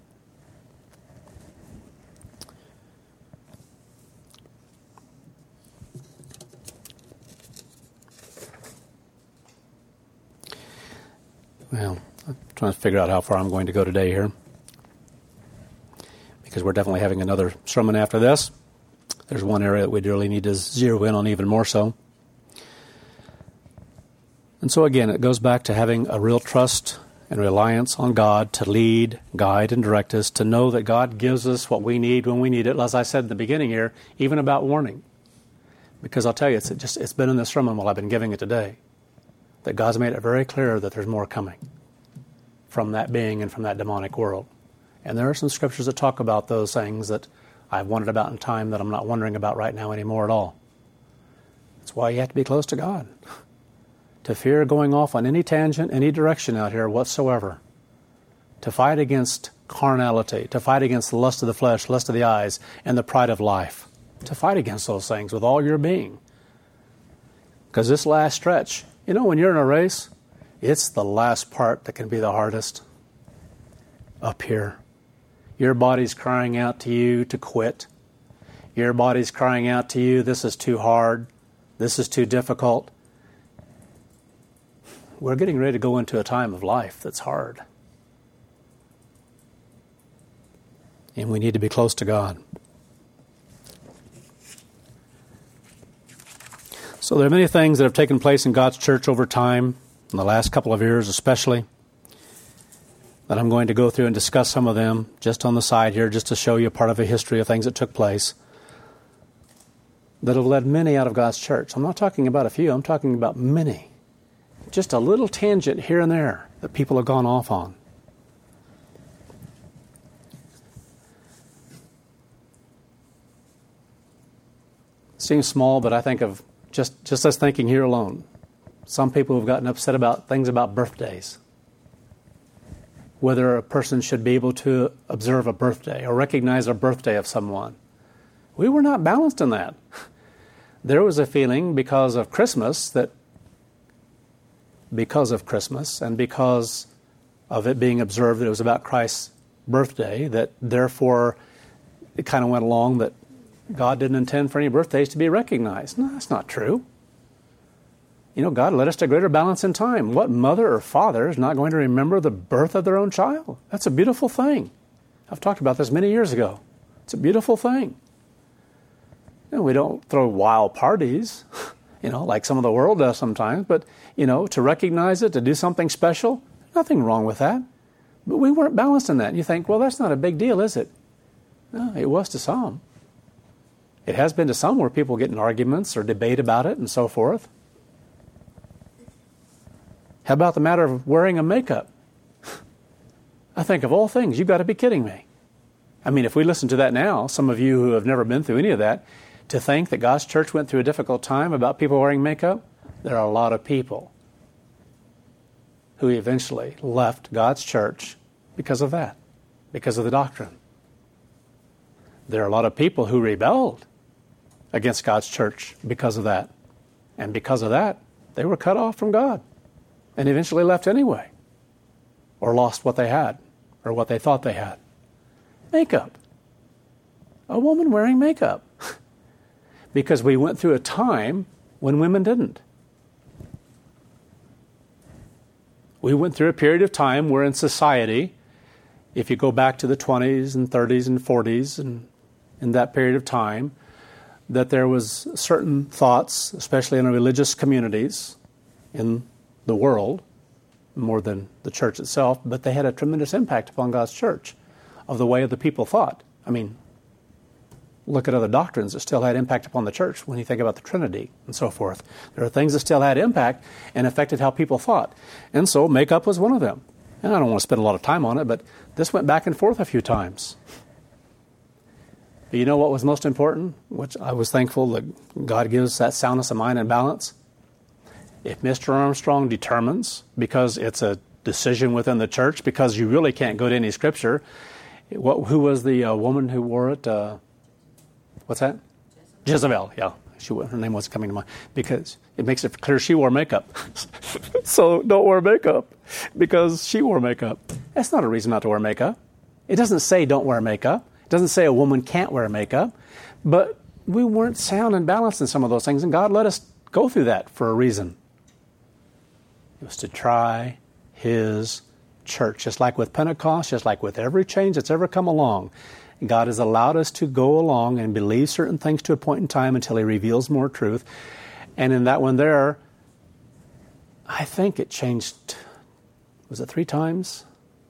Well, I'm trying to figure out how far I'm going to go today here, because we're definitely having another sermon after this. There's one area that we really need to zero in on even more so. And so again, it goes back to having a real trust and reliance on God to lead, guide, and direct us, to know that God gives us what we need when we need it. As I said in the beginning here, even about warning. Because I'll tell you, it's been in this sermon while I've been giving it today. that God's made it very clear that there's more coming from that being and from that demonic world. And there are some scriptures that talk about those things that I've wondered about in time that I'm not wondering about right now anymore at all. That's why you have to be close to God. To fear going off on any tangent, any direction out here whatsoever. To fight against carnality, to fight against the lust of the flesh, lust of the eyes, and the pride of life. To fight against those things with all your being. Because this last stretch, when you're in a race, it's the last part that can be the hardest. Up here. Your body's crying out to you to quit. Your body's crying out to you, this is too hard. This is too difficult. We're getting ready to go into a time of life that's hard. And we need to be close to God. So there are many things that have taken place in God's church over time, in the last couple of years especially, that I'm going to go through and discuss some of them just on the side here, just to show you part of a history of things that took place that have led many out of God's church. I'm not talking about a few, I'm talking about many. Just a little tangent here and there that people have gone off on. Seems small, but I think of just us thinking here alone. Some people have gotten upset about things about birthdays. Whether a person should be able to observe a birthday or recognize a birthday of someone. We were not balanced in that. There was a feeling because of Christmas and because of it being observed that it was about Christ's birthday, that therefore it kind of went along that God didn't intend for any birthdays to be recognized. No, that's not true. God led us to greater balance in time. What mother or father is not going to remember the birth of their own child? That's a beautiful thing. I've talked about this many years ago. It's a beautiful thing. We don't throw wild parties, like some of the world does sometimes, but, to recognize it, to do something special, nothing wrong with that. But we weren't balanced in that. And you think, well, that's not a big deal, is it? No, it was to some. It has been to some where people get in arguments or debate about it and so forth. How about the matter of wearing a makeup? I think of all things, you've got to be kidding me. I mean, if we listen to that now, some of you who have never been through any of that, to think that God's church went through a difficult time about people wearing makeup, there are a lot of people who eventually left God's church because of that, because of the doctrine. There are a lot of people who rebelled against God's church because of that. And because of that, they were cut off from God and eventually left anyway, or lost what they had, or what they thought they had. Makeup. A woman wearing makeup. Because we went through a time when women didn't. We went through a period of time where in society, if you go back to the 20s and 30s and 40s, and in that period of time, that there was certain thoughts, especially in the religious communities in the world, more than the church itself, but they had a tremendous impact upon God's church of the way the people thought. I mean, look at other doctrines that still had impact upon the church when you think about the Trinity and so forth. There are things that still had impact and affected how people thought. And so makeup was one of them. And I don't want to spend a lot of time on it, but this went back and forth a few times. But you know what was most important? Which I was thankful that God gives that soundness of mind and balance. If Mr. Armstrong determines, because it's a decision within the church, because you really can't go to any scripture, who was the woman who wore it? What's that? Jezebel, yeah. Her name wasn't coming to mind. Because it makes it clear she wore makeup. So don't wear makeup because she wore makeup. That's not a reason not to wear makeup. It doesn't say don't wear makeup. It doesn't say a woman can't wear makeup. But we weren't sound and balanced in some of those things, and God let us go through that for a reason. It was to try His church, just like with Pentecost, just like with every change that's ever come along. God has allowed us to go along and believe certain things to a point in time until He reveals more truth. And in that one there, I think it changed, was it 3 times?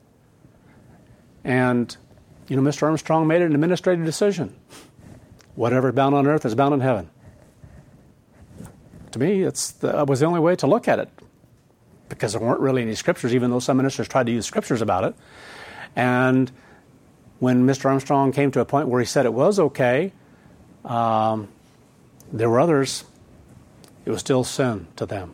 And, Mr. Armstrong made an administrative decision. Whatever is bound on earth is bound in heaven. To me, that was the only way to look at it. because there weren't really any scriptures, even though some ministers tried to use scriptures about it. And when Mr. Armstrong came to a point where he said it was okay, there were others, it was still sin to them.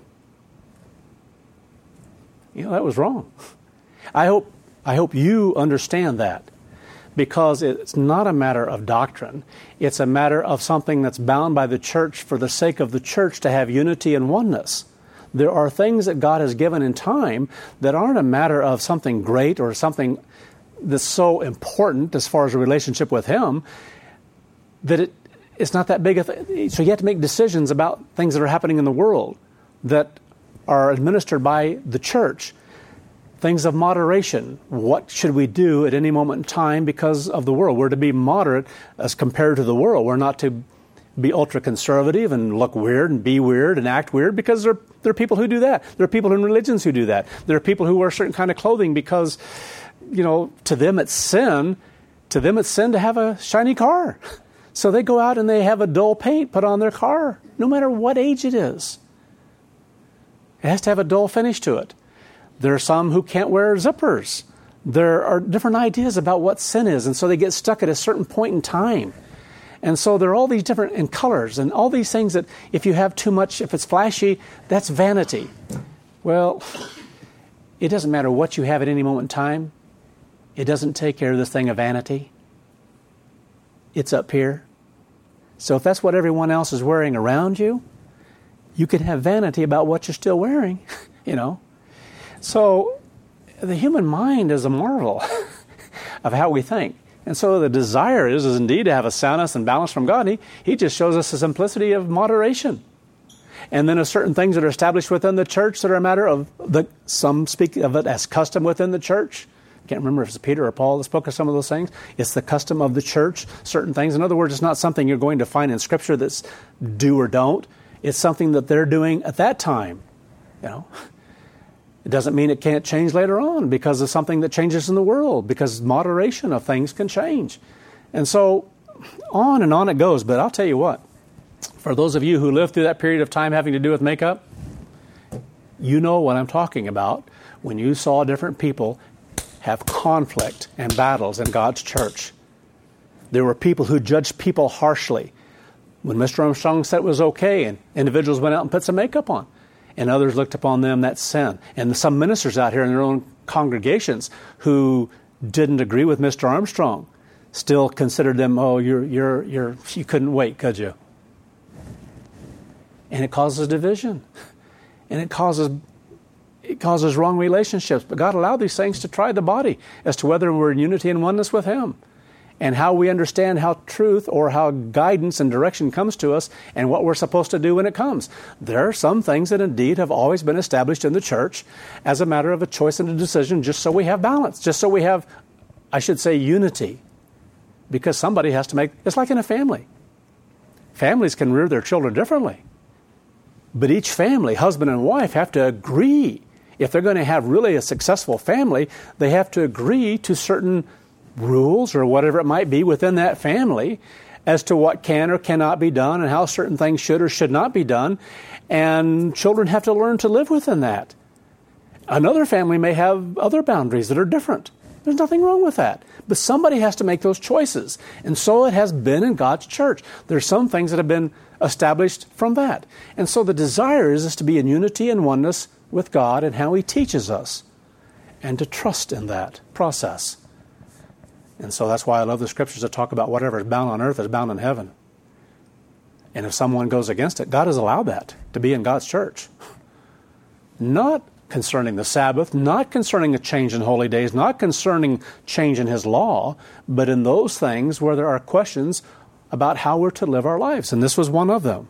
That was wrong. I hope you understand that, because it's not a matter of doctrine. It's a matter of something that's bound by the church for the sake of the church to have unity and oneness. There are things that God has given in time that aren't a matter of something great or something that's so important as far as a relationship with Him that it's not that big a thing. So you have to make decisions about things that are happening in the world that are administered by the church. Things of moderation. What should we do at any moment in time because of the world? We're to be moderate as compared to the world. We're not to be ultra-conservative and look weird and be weird and act weird, because there are people who do that. There are people in religions who do that. There are people who wear certain kind of clothing because, to them it's sin. To them it's sin to have a shiny car. So they go out and they have a dull paint put on their car, no matter what age it is. It has to have a dull finish to it. There are some who can't wear zippers. There are different ideas about what sin is, and so they get stuck at a certain point in time. And so there are all these different in colors and all these things that if you have too much, if it's flashy, that's vanity. Well, it doesn't matter what you have at any moment in time. It doesn't take care of this thing of vanity. It's up here. So if that's what everyone else is wearing around you, you can have vanity about what you're still wearing, So the human mind is a marvel of how we think. And so the desire is indeed to have a soundness and balance from God. He just shows us the simplicity of moderation. And then there's certain things that are established within the church that are a matter of, some speak of it as custom within the church. I can't remember if it's Peter or Paul that spoke of some of those things. It's the custom of the church, certain things. In other words, it's not something you're going to find in Scripture that's do or don't. It's something that they're doing at that time, It doesn't mean it can't change later on because of something that changes in the world, because moderation of things can change. And so on and on it goes. But I'll tell you what, for those of you who lived through that period of time having to do with makeup, you know what I'm talking about when you saw different people have conflict and battles in God's church. There were people who judged people harshly. When Mr. Armstrong said it was okay, and individuals went out and put some makeup on, and others looked upon them, that's sin. And some ministers out here in their own congregations who didn't agree with Mr. Armstrong still considered them, you couldn't wait, could you? And it causes division. And it causes wrong relationships. But God allowed these things to try the body as to whether we're in unity and oneness with Him, and how we understand how truth or how guidance and direction comes to us and what we're supposed to do when it comes. There are some things that indeed have always been established in the church as a matter of a choice and a decision, just so we have balance, just so we have, unity. Because somebody has to it's like in a family. Families can rear their children differently. But each family, husband and wife, have to agree. If they're going to have really a successful family, they have to agree to certain rules or whatever it might be within that family as to what can or cannot be done and how certain things should or should not be done. And children have to learn to live within that. Another family may have other boundaries that are different. There's nothing wrong with that. But somebody has to make those choices. And so it has been in God's church. There's some things that have been established from that. And so the desire is to be in unity and oneness with God and how He teaches us, and to trust in that process. And so that's why I love the Scriptures that talk about whatever is bound on earth is bound in heaven. And if someone goes against it, God has allowed that to be in God's church. Not concerning the Sabbath, not concerning a change in holy days, not concerning change in His law, but in those things where there are questions about how we're to live our lives. And this was one of them.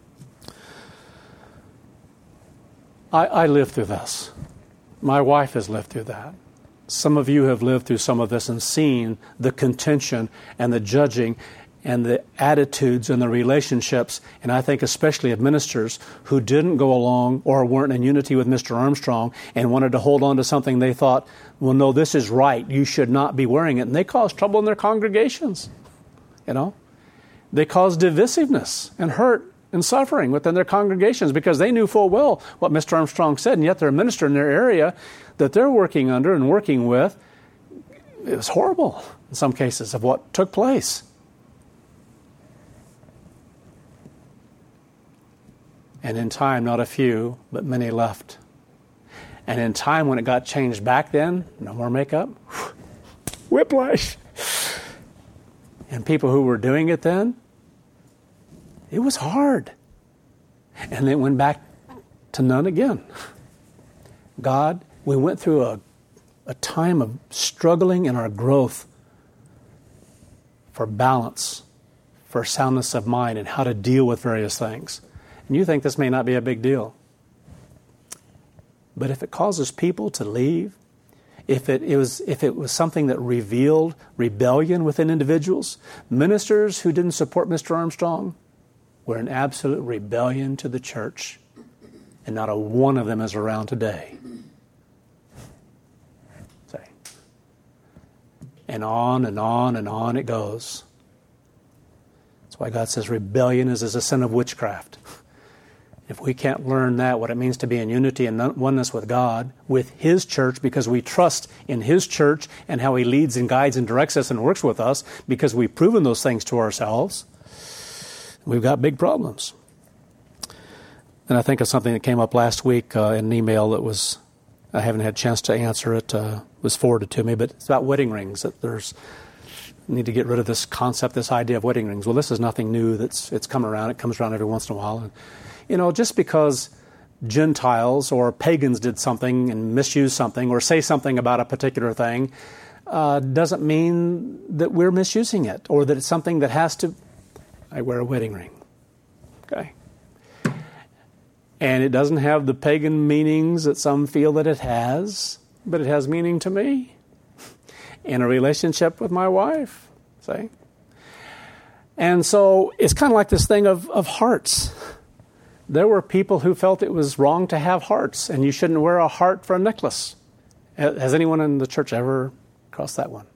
I lived through this. My wife has lived through that. Some of you have lived through some of this and seen the contention and the judging and the attitudes and the relationships, and I think especially of ministers who didn't go along or weren't in unity with Mr. Armstrong and wanted to hold on to something they thought, well, no, this is right, you should not be wearing it. And they caused trouble in their congregations. They caused divisiveness and hurt and suffering within their congregations because they knew full well what Mr. Armstrong said, and yet their minister in their area that they're working under and working with, it was horrible in some cases of what took place. And in time, not a few, but many left. And in time, when it got changed back then, no more makeup, whiplash. And people who were doing it then, it was hard. And then it went back to none again. God, we went through a time of struggling in our growth for balance, for soundness of mind, and how to deal with various things. And you think this may not be a big deal. But if it causes people to leave, if it was something that revealed rebellion within individuals, ministers who didn't support Mr. Armstrong were in absolute rebellion to the church, and not a one of them is around today. And on and on and on it goes. That's why God says rebellion is as a sin of witchcraft. If we can't learn that, what it means to be in unity and oneness with God, with His church, because we trust in His church and how He leads and guides and directs us and works with us, because we've proven those things to ourselves, we've got big problems. And I think of something that came up last week in an email that was, I haven't had a chance to answer it, was forwarded to me, but it's about wedding rings. That need to get rid of this concept, this idea of wedding rings. Well, this is nothing new. It's come around. It comes around every once in a while. And, just because Gentiles or pagans did something and misused something or say something about a particular thing doesn't mean that we're misusing it or that it's something that has to... I wear a wedding ring. Okay. And it doesn't have the pagan meanings that some feel that it has, but it has meaning to me in a relationship with my wife, see? And so it's kind of like this thing of hearts. There were people who felt it was wrong to have hearts, and you shouldn't wear a heart for a necklace. Has anyone in the church ever crossed that one?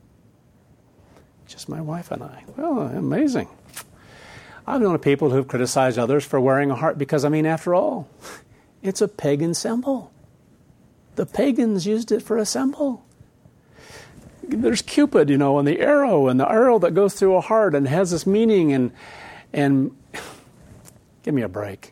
Just my wife and I. Well, amazing. I've known people who have criticized others for wearing a heart because, after all, it's a pagan symbol. The pagans used it for a symbol. There's Cupid, and the arrow that goes through a heart and has this meaning and give me a break.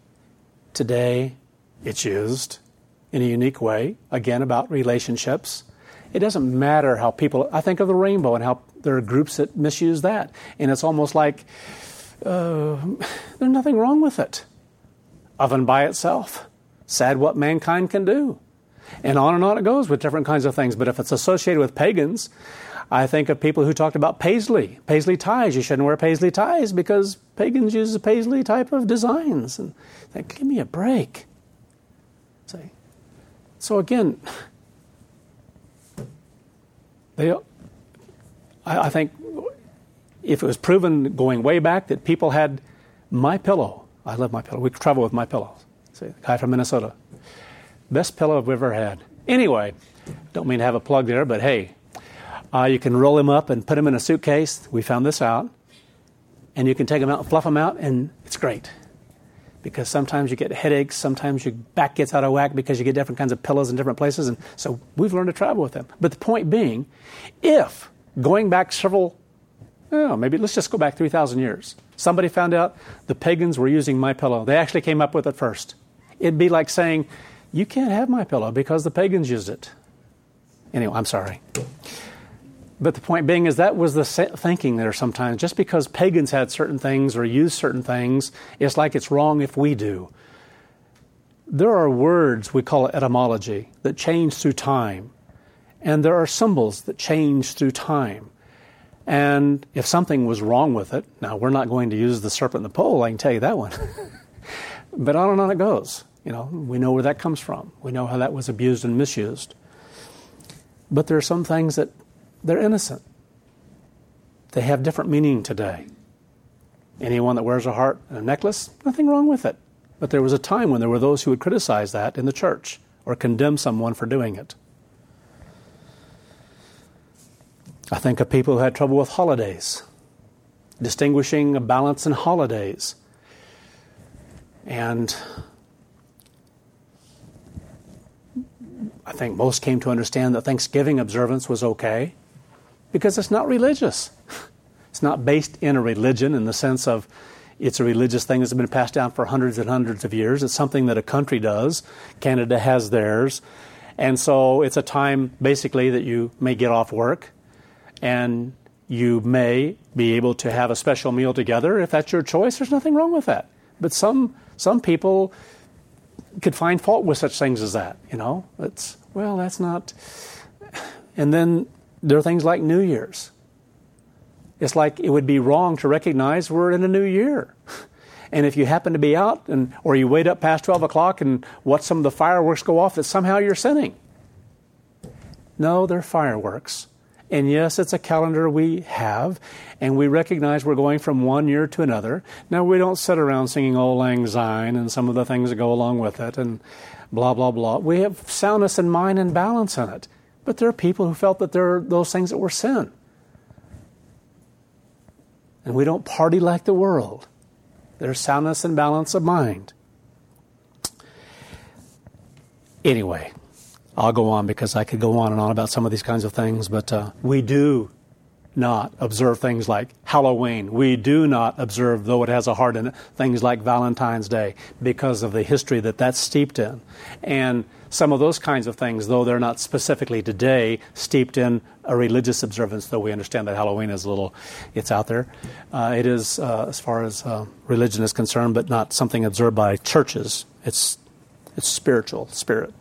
Today, it's used in a unique way, again, about relationships. It doesn't matter how people... I think of the rainbow and how there are groups that misuse that. And it's almost like there's nothing wrong with it. Oven by itself. Sad what mankind can do. And on it goes with different kinds of things. But if it's associated with pagans, I think of people who talked about paisley ties. You shouldn't wear paisley ties because pagans use the paisley type of designs. And think, give me a break. See? So again, I think if it was proven going way back that people had MyPillow. I love MyPillow. We travel with MyPillow. See, the guy from Minnesota. Best pillow I've ever had. Anyway, don't mean to have a plug there, but hey, you can roll them up and put them in a suitcase. We found this out. And you can take them out and fluff them out, and it's great. Because sometimes you get headaches, sometimes your back gets out of whack because you get different kinds of pillows in different places. And so we've learned to travel with them. But the point being, if going back maybe let's just go back 3,000 years. Somebody found out the pagans were using MyPillow. They actually came up with it first. It'd be like saying, you can't have MyPillow because the pagans used it. Anyway, I'm sorry. But the point being is that was the thinking there sometimes. Just because pagans had certain things or used certain things, it's like it's wrong if we do. There are words, we call it etymology, that change through time. And there are symbols that change through time. And if something was wrong with it, now we're not going to use the serpent and the pole, I can tell you that one. But on and on it goes. We know where that comes from. We know how that was abused and misused. But there are some things that they're innocent. They have different meaning today. Anyone that wears a heart and a necklace, nothing wrong with it. But there was a time when there were those who would criticize that in the church or condemn someone for doing it. I think of people who had trouble with holidays, distinguishing a balance in holidays. And I think most came to understand that Thanksgiving observance was okay because it's not religious. It's not based in a religion in the sense of it's a religious thing that's been passed down for hundreds and hundreds of years. It's something that a country does. Canada has theirs. And so it's a time basically that you may get off work and you may be able to have a special meal together. If that's your choice, there's nothing wrong with that. But some people could find fault with such things as that, that's not. And then there are things like New Year's. It's like it would be wrong to recognize we're in a new year. And if you happen to be out or you wait up past 12 o'clock and watch some of the fireworks go off, that somehow you're sinning. No, they're fireworks. And yes, it's a calendar we have, and we recognize we're going from one year to another. Now, we don't sit around singing Auld Lang Syne and some of the things that go along with it and blah, blah, blah. We have soundness in mind and balance in it. But there are people who felt that there are those things that were sin. And we don't party like the world. There's soundness and balance of mind. Anyway, I'll go on because I could go on and on about some of these kinds of things, but we do not observe things like Halloween. We do not observe, though it has a heart in it, things like Valentine's Day because of the history that that's steeped in. And some of those kinds of things, though they're not specifically today steeped in a religious observance, though we understand that Halloween is it's out there. It is, as far as religion is concerned, but not something observed by churches. It's spiritual, spirit.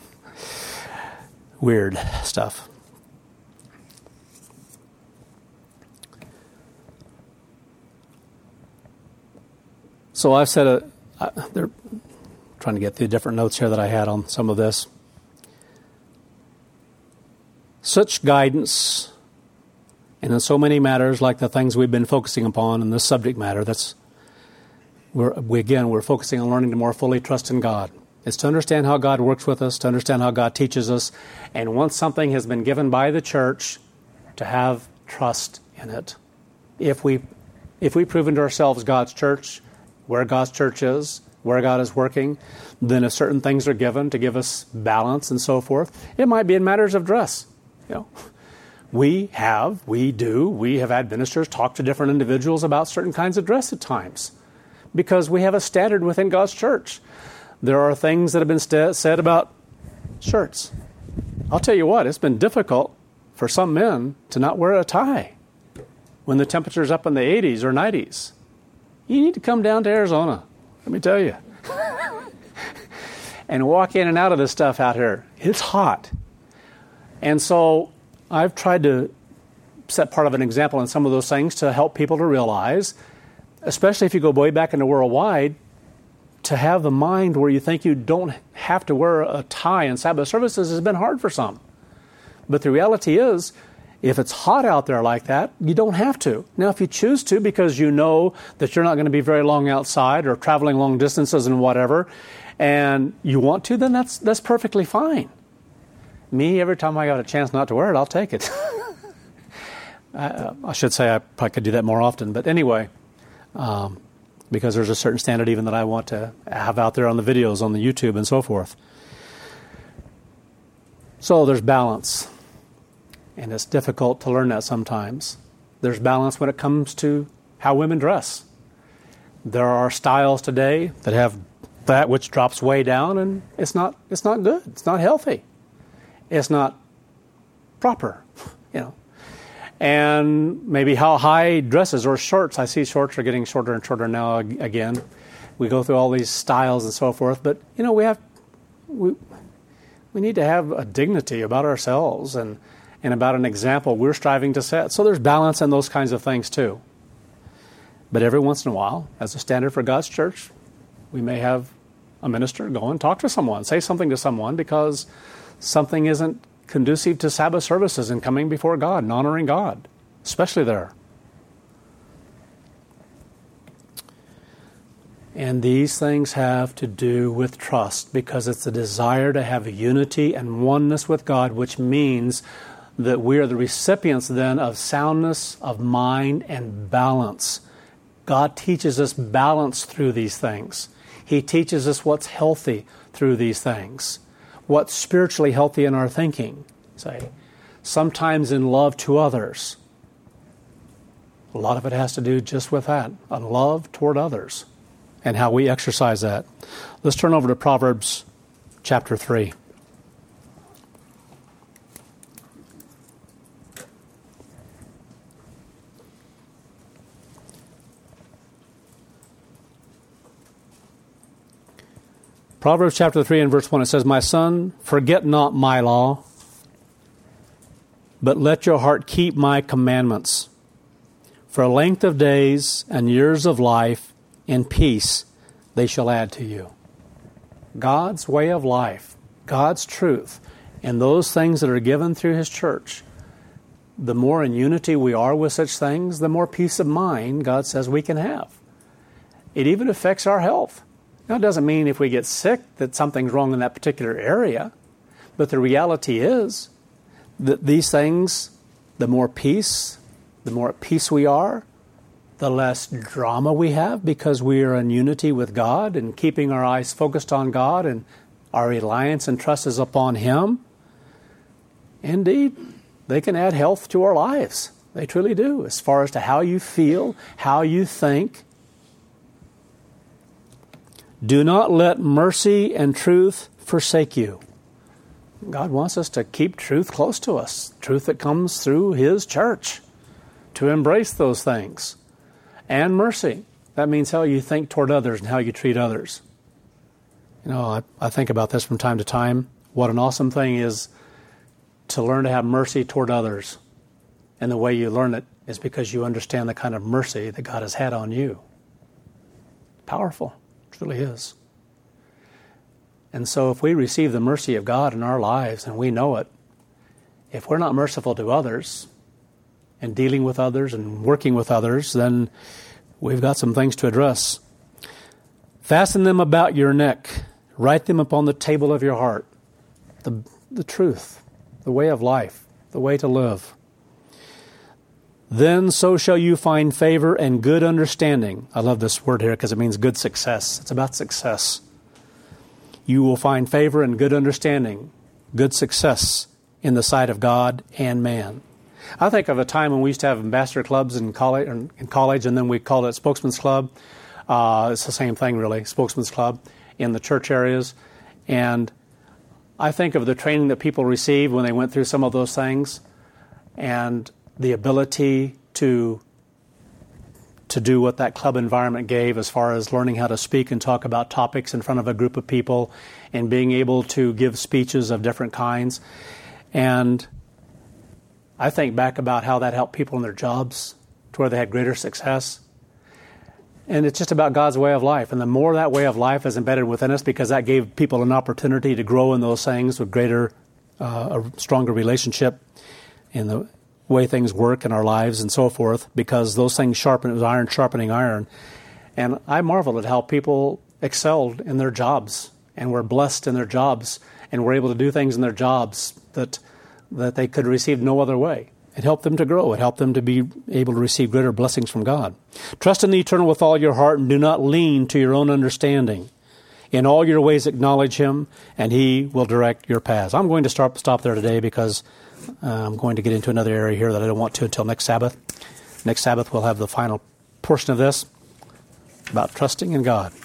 Weird stuff. So I've said, they're trying to get the different notes here that I had on some of this. Such guidance, and in so many matters like the things we've been focusing upon in this subject matter, we're focusing on learning to more fully trust in God. It's to understand how God works with us, to understand how God teaches us, and once something has been given by the church, to have trust in it. If we prove unto ourselves God's church, where God's church is, where God is working, then if certain things are given to give us balance and so forth, it might be in matters of dress. We have had ministers talk to different individuals about certain kinds of dress at times because we have a standard within God's church. There are things that have been said about shirts. I'll tell you what, it's been difficult for some men to not wear a tie when the temperature's up in the 80s or 90s. You need to come down to Arizona, let me tell you, and walk in and out of this stuff out here. It's hot. And so I've tried to set part of an example in some of those things to help people to realize, especially if you go way back into worldwide, to have the mind where you think you don't have to wear a tie in Sabbath services has been hard for some. But the reality is, if it's hot out there like that, you don't have to. Now, if you choose to because you know that you're not going to be very long outside or traveling long distances and whatever, and you want to, then that's perfectly fine. Me, every time I got a chance not to wear it, I'll take it. I should say I probably could do that more often. But anyway, because there's a certain standard even that I want to have out there on the videos, on the YouTube and so forth. So there's balance. And it's difficult to learn that sometimes. There's balance when it comes to how women dress. There are styles today that have that which drops way down, and it's not good. It's not healthy. It's not proper, And maybe how high dresses or shorts. I see shorts are getting shorter and shorter now again. We go through all these styles and so forth, but we need to have a dignity about ourselves and about an example we're striving to set. So there's balance in those kinds of things too. But every once in a while, as a standard for God's church, we may have a minister go and talk to someone, say something to someone because something isn't conducive to Sabbath services and coming before God and honoring God, especially there. And these things have to do with trust because it's a desire to have a unity and oneness with God, which means that we are the recipients then of soundness of mind and balance. God teaches us balance through these things. He teaches us what's healthy through these things, what's spiritually healthy in our thinking, say. Sometimes in love to others. A lot of it has to do just with that, a love toward others, and how we exercise that. Let's turn over to Proverbs chapter 3. Proverbs chapter 3 and verse 1, it says, "My son, forget not my law, but let your heart keep my commandments. For a length of days and years of life in peace they shall add to you." God's way of life, God's truth, and those things that are given through His church, the more in unity we are with such things, the more peace of mind God says we can have. It even affects our health. Now, it doesn't mean if we get sick that something's wrong in that particular area, but the reality is that these things, the more peace, the more at peace we are, the less drama we have because we are in unity with God and keeping our eyes focused on God and our reliance and trust is upon Him. Indeed, they can add health to our lives. They truly do, as far as to how you feel, how you think. Do not let mercy and truth forsake you. God wants us to keep truth close to us, truth that comes through His church, to embrace those things. And mercy. That means how you think toward others and how you treat others. You know, I think about this from time to time. What an awesome thing is to learn to have mercy toward others. And the way you learn it is because you understand the kind of mercy that God has had on you. Powerful. Truly is. And so if we receive the mercy of God in our lives and we know it, if we're not merciful to others and dealing with others and working with others, then we've got some things to address. Fasten them about your neck. Write them upon the table of your heart. The truth, the way of life, the way to live. Then so shall you find favor and good understanding. I love this word here because it means good success. It's about success. You will find favor and good understanding, good success in the sight of God and man. I think of a time when we used to have ambassador clubs in college, and then we called it Spokesman's Club. It's the same thing, really, Spokesman's Club in the church areas. And I think of the training that people received when they went through some of those things and the ability to do what that club environment gave as far as learning how to speak and talk about topics in front of a group of people and being able to give speeches of different kinds. And I think back about how that helped people in their jobs to where they had greater success. And it's just about God's way of life. And the more that way of life is embedded within us, because that gave people an opportunity to grow in those things with greater, a stronger relationship in the way things work in our lives and so forth, because those things sharpen. It was iron sharpening iron. And I marvel at how people excelled in their jobs and were blessed in their jobs and were able to do things in their jobs that they could receive no other way. It helped them to grow. It helped them to be able to receive greater blessings from God. Trust in the Eternal with all your heart and do not lean to your own understanding. In all your ways acknowledge Him, and He will direct your paths. I'm going to stop there today because I'm going to get into another area here that I don't want to until next Sabbath. Next Sabbath we'll have the final portion of this about trusting in God.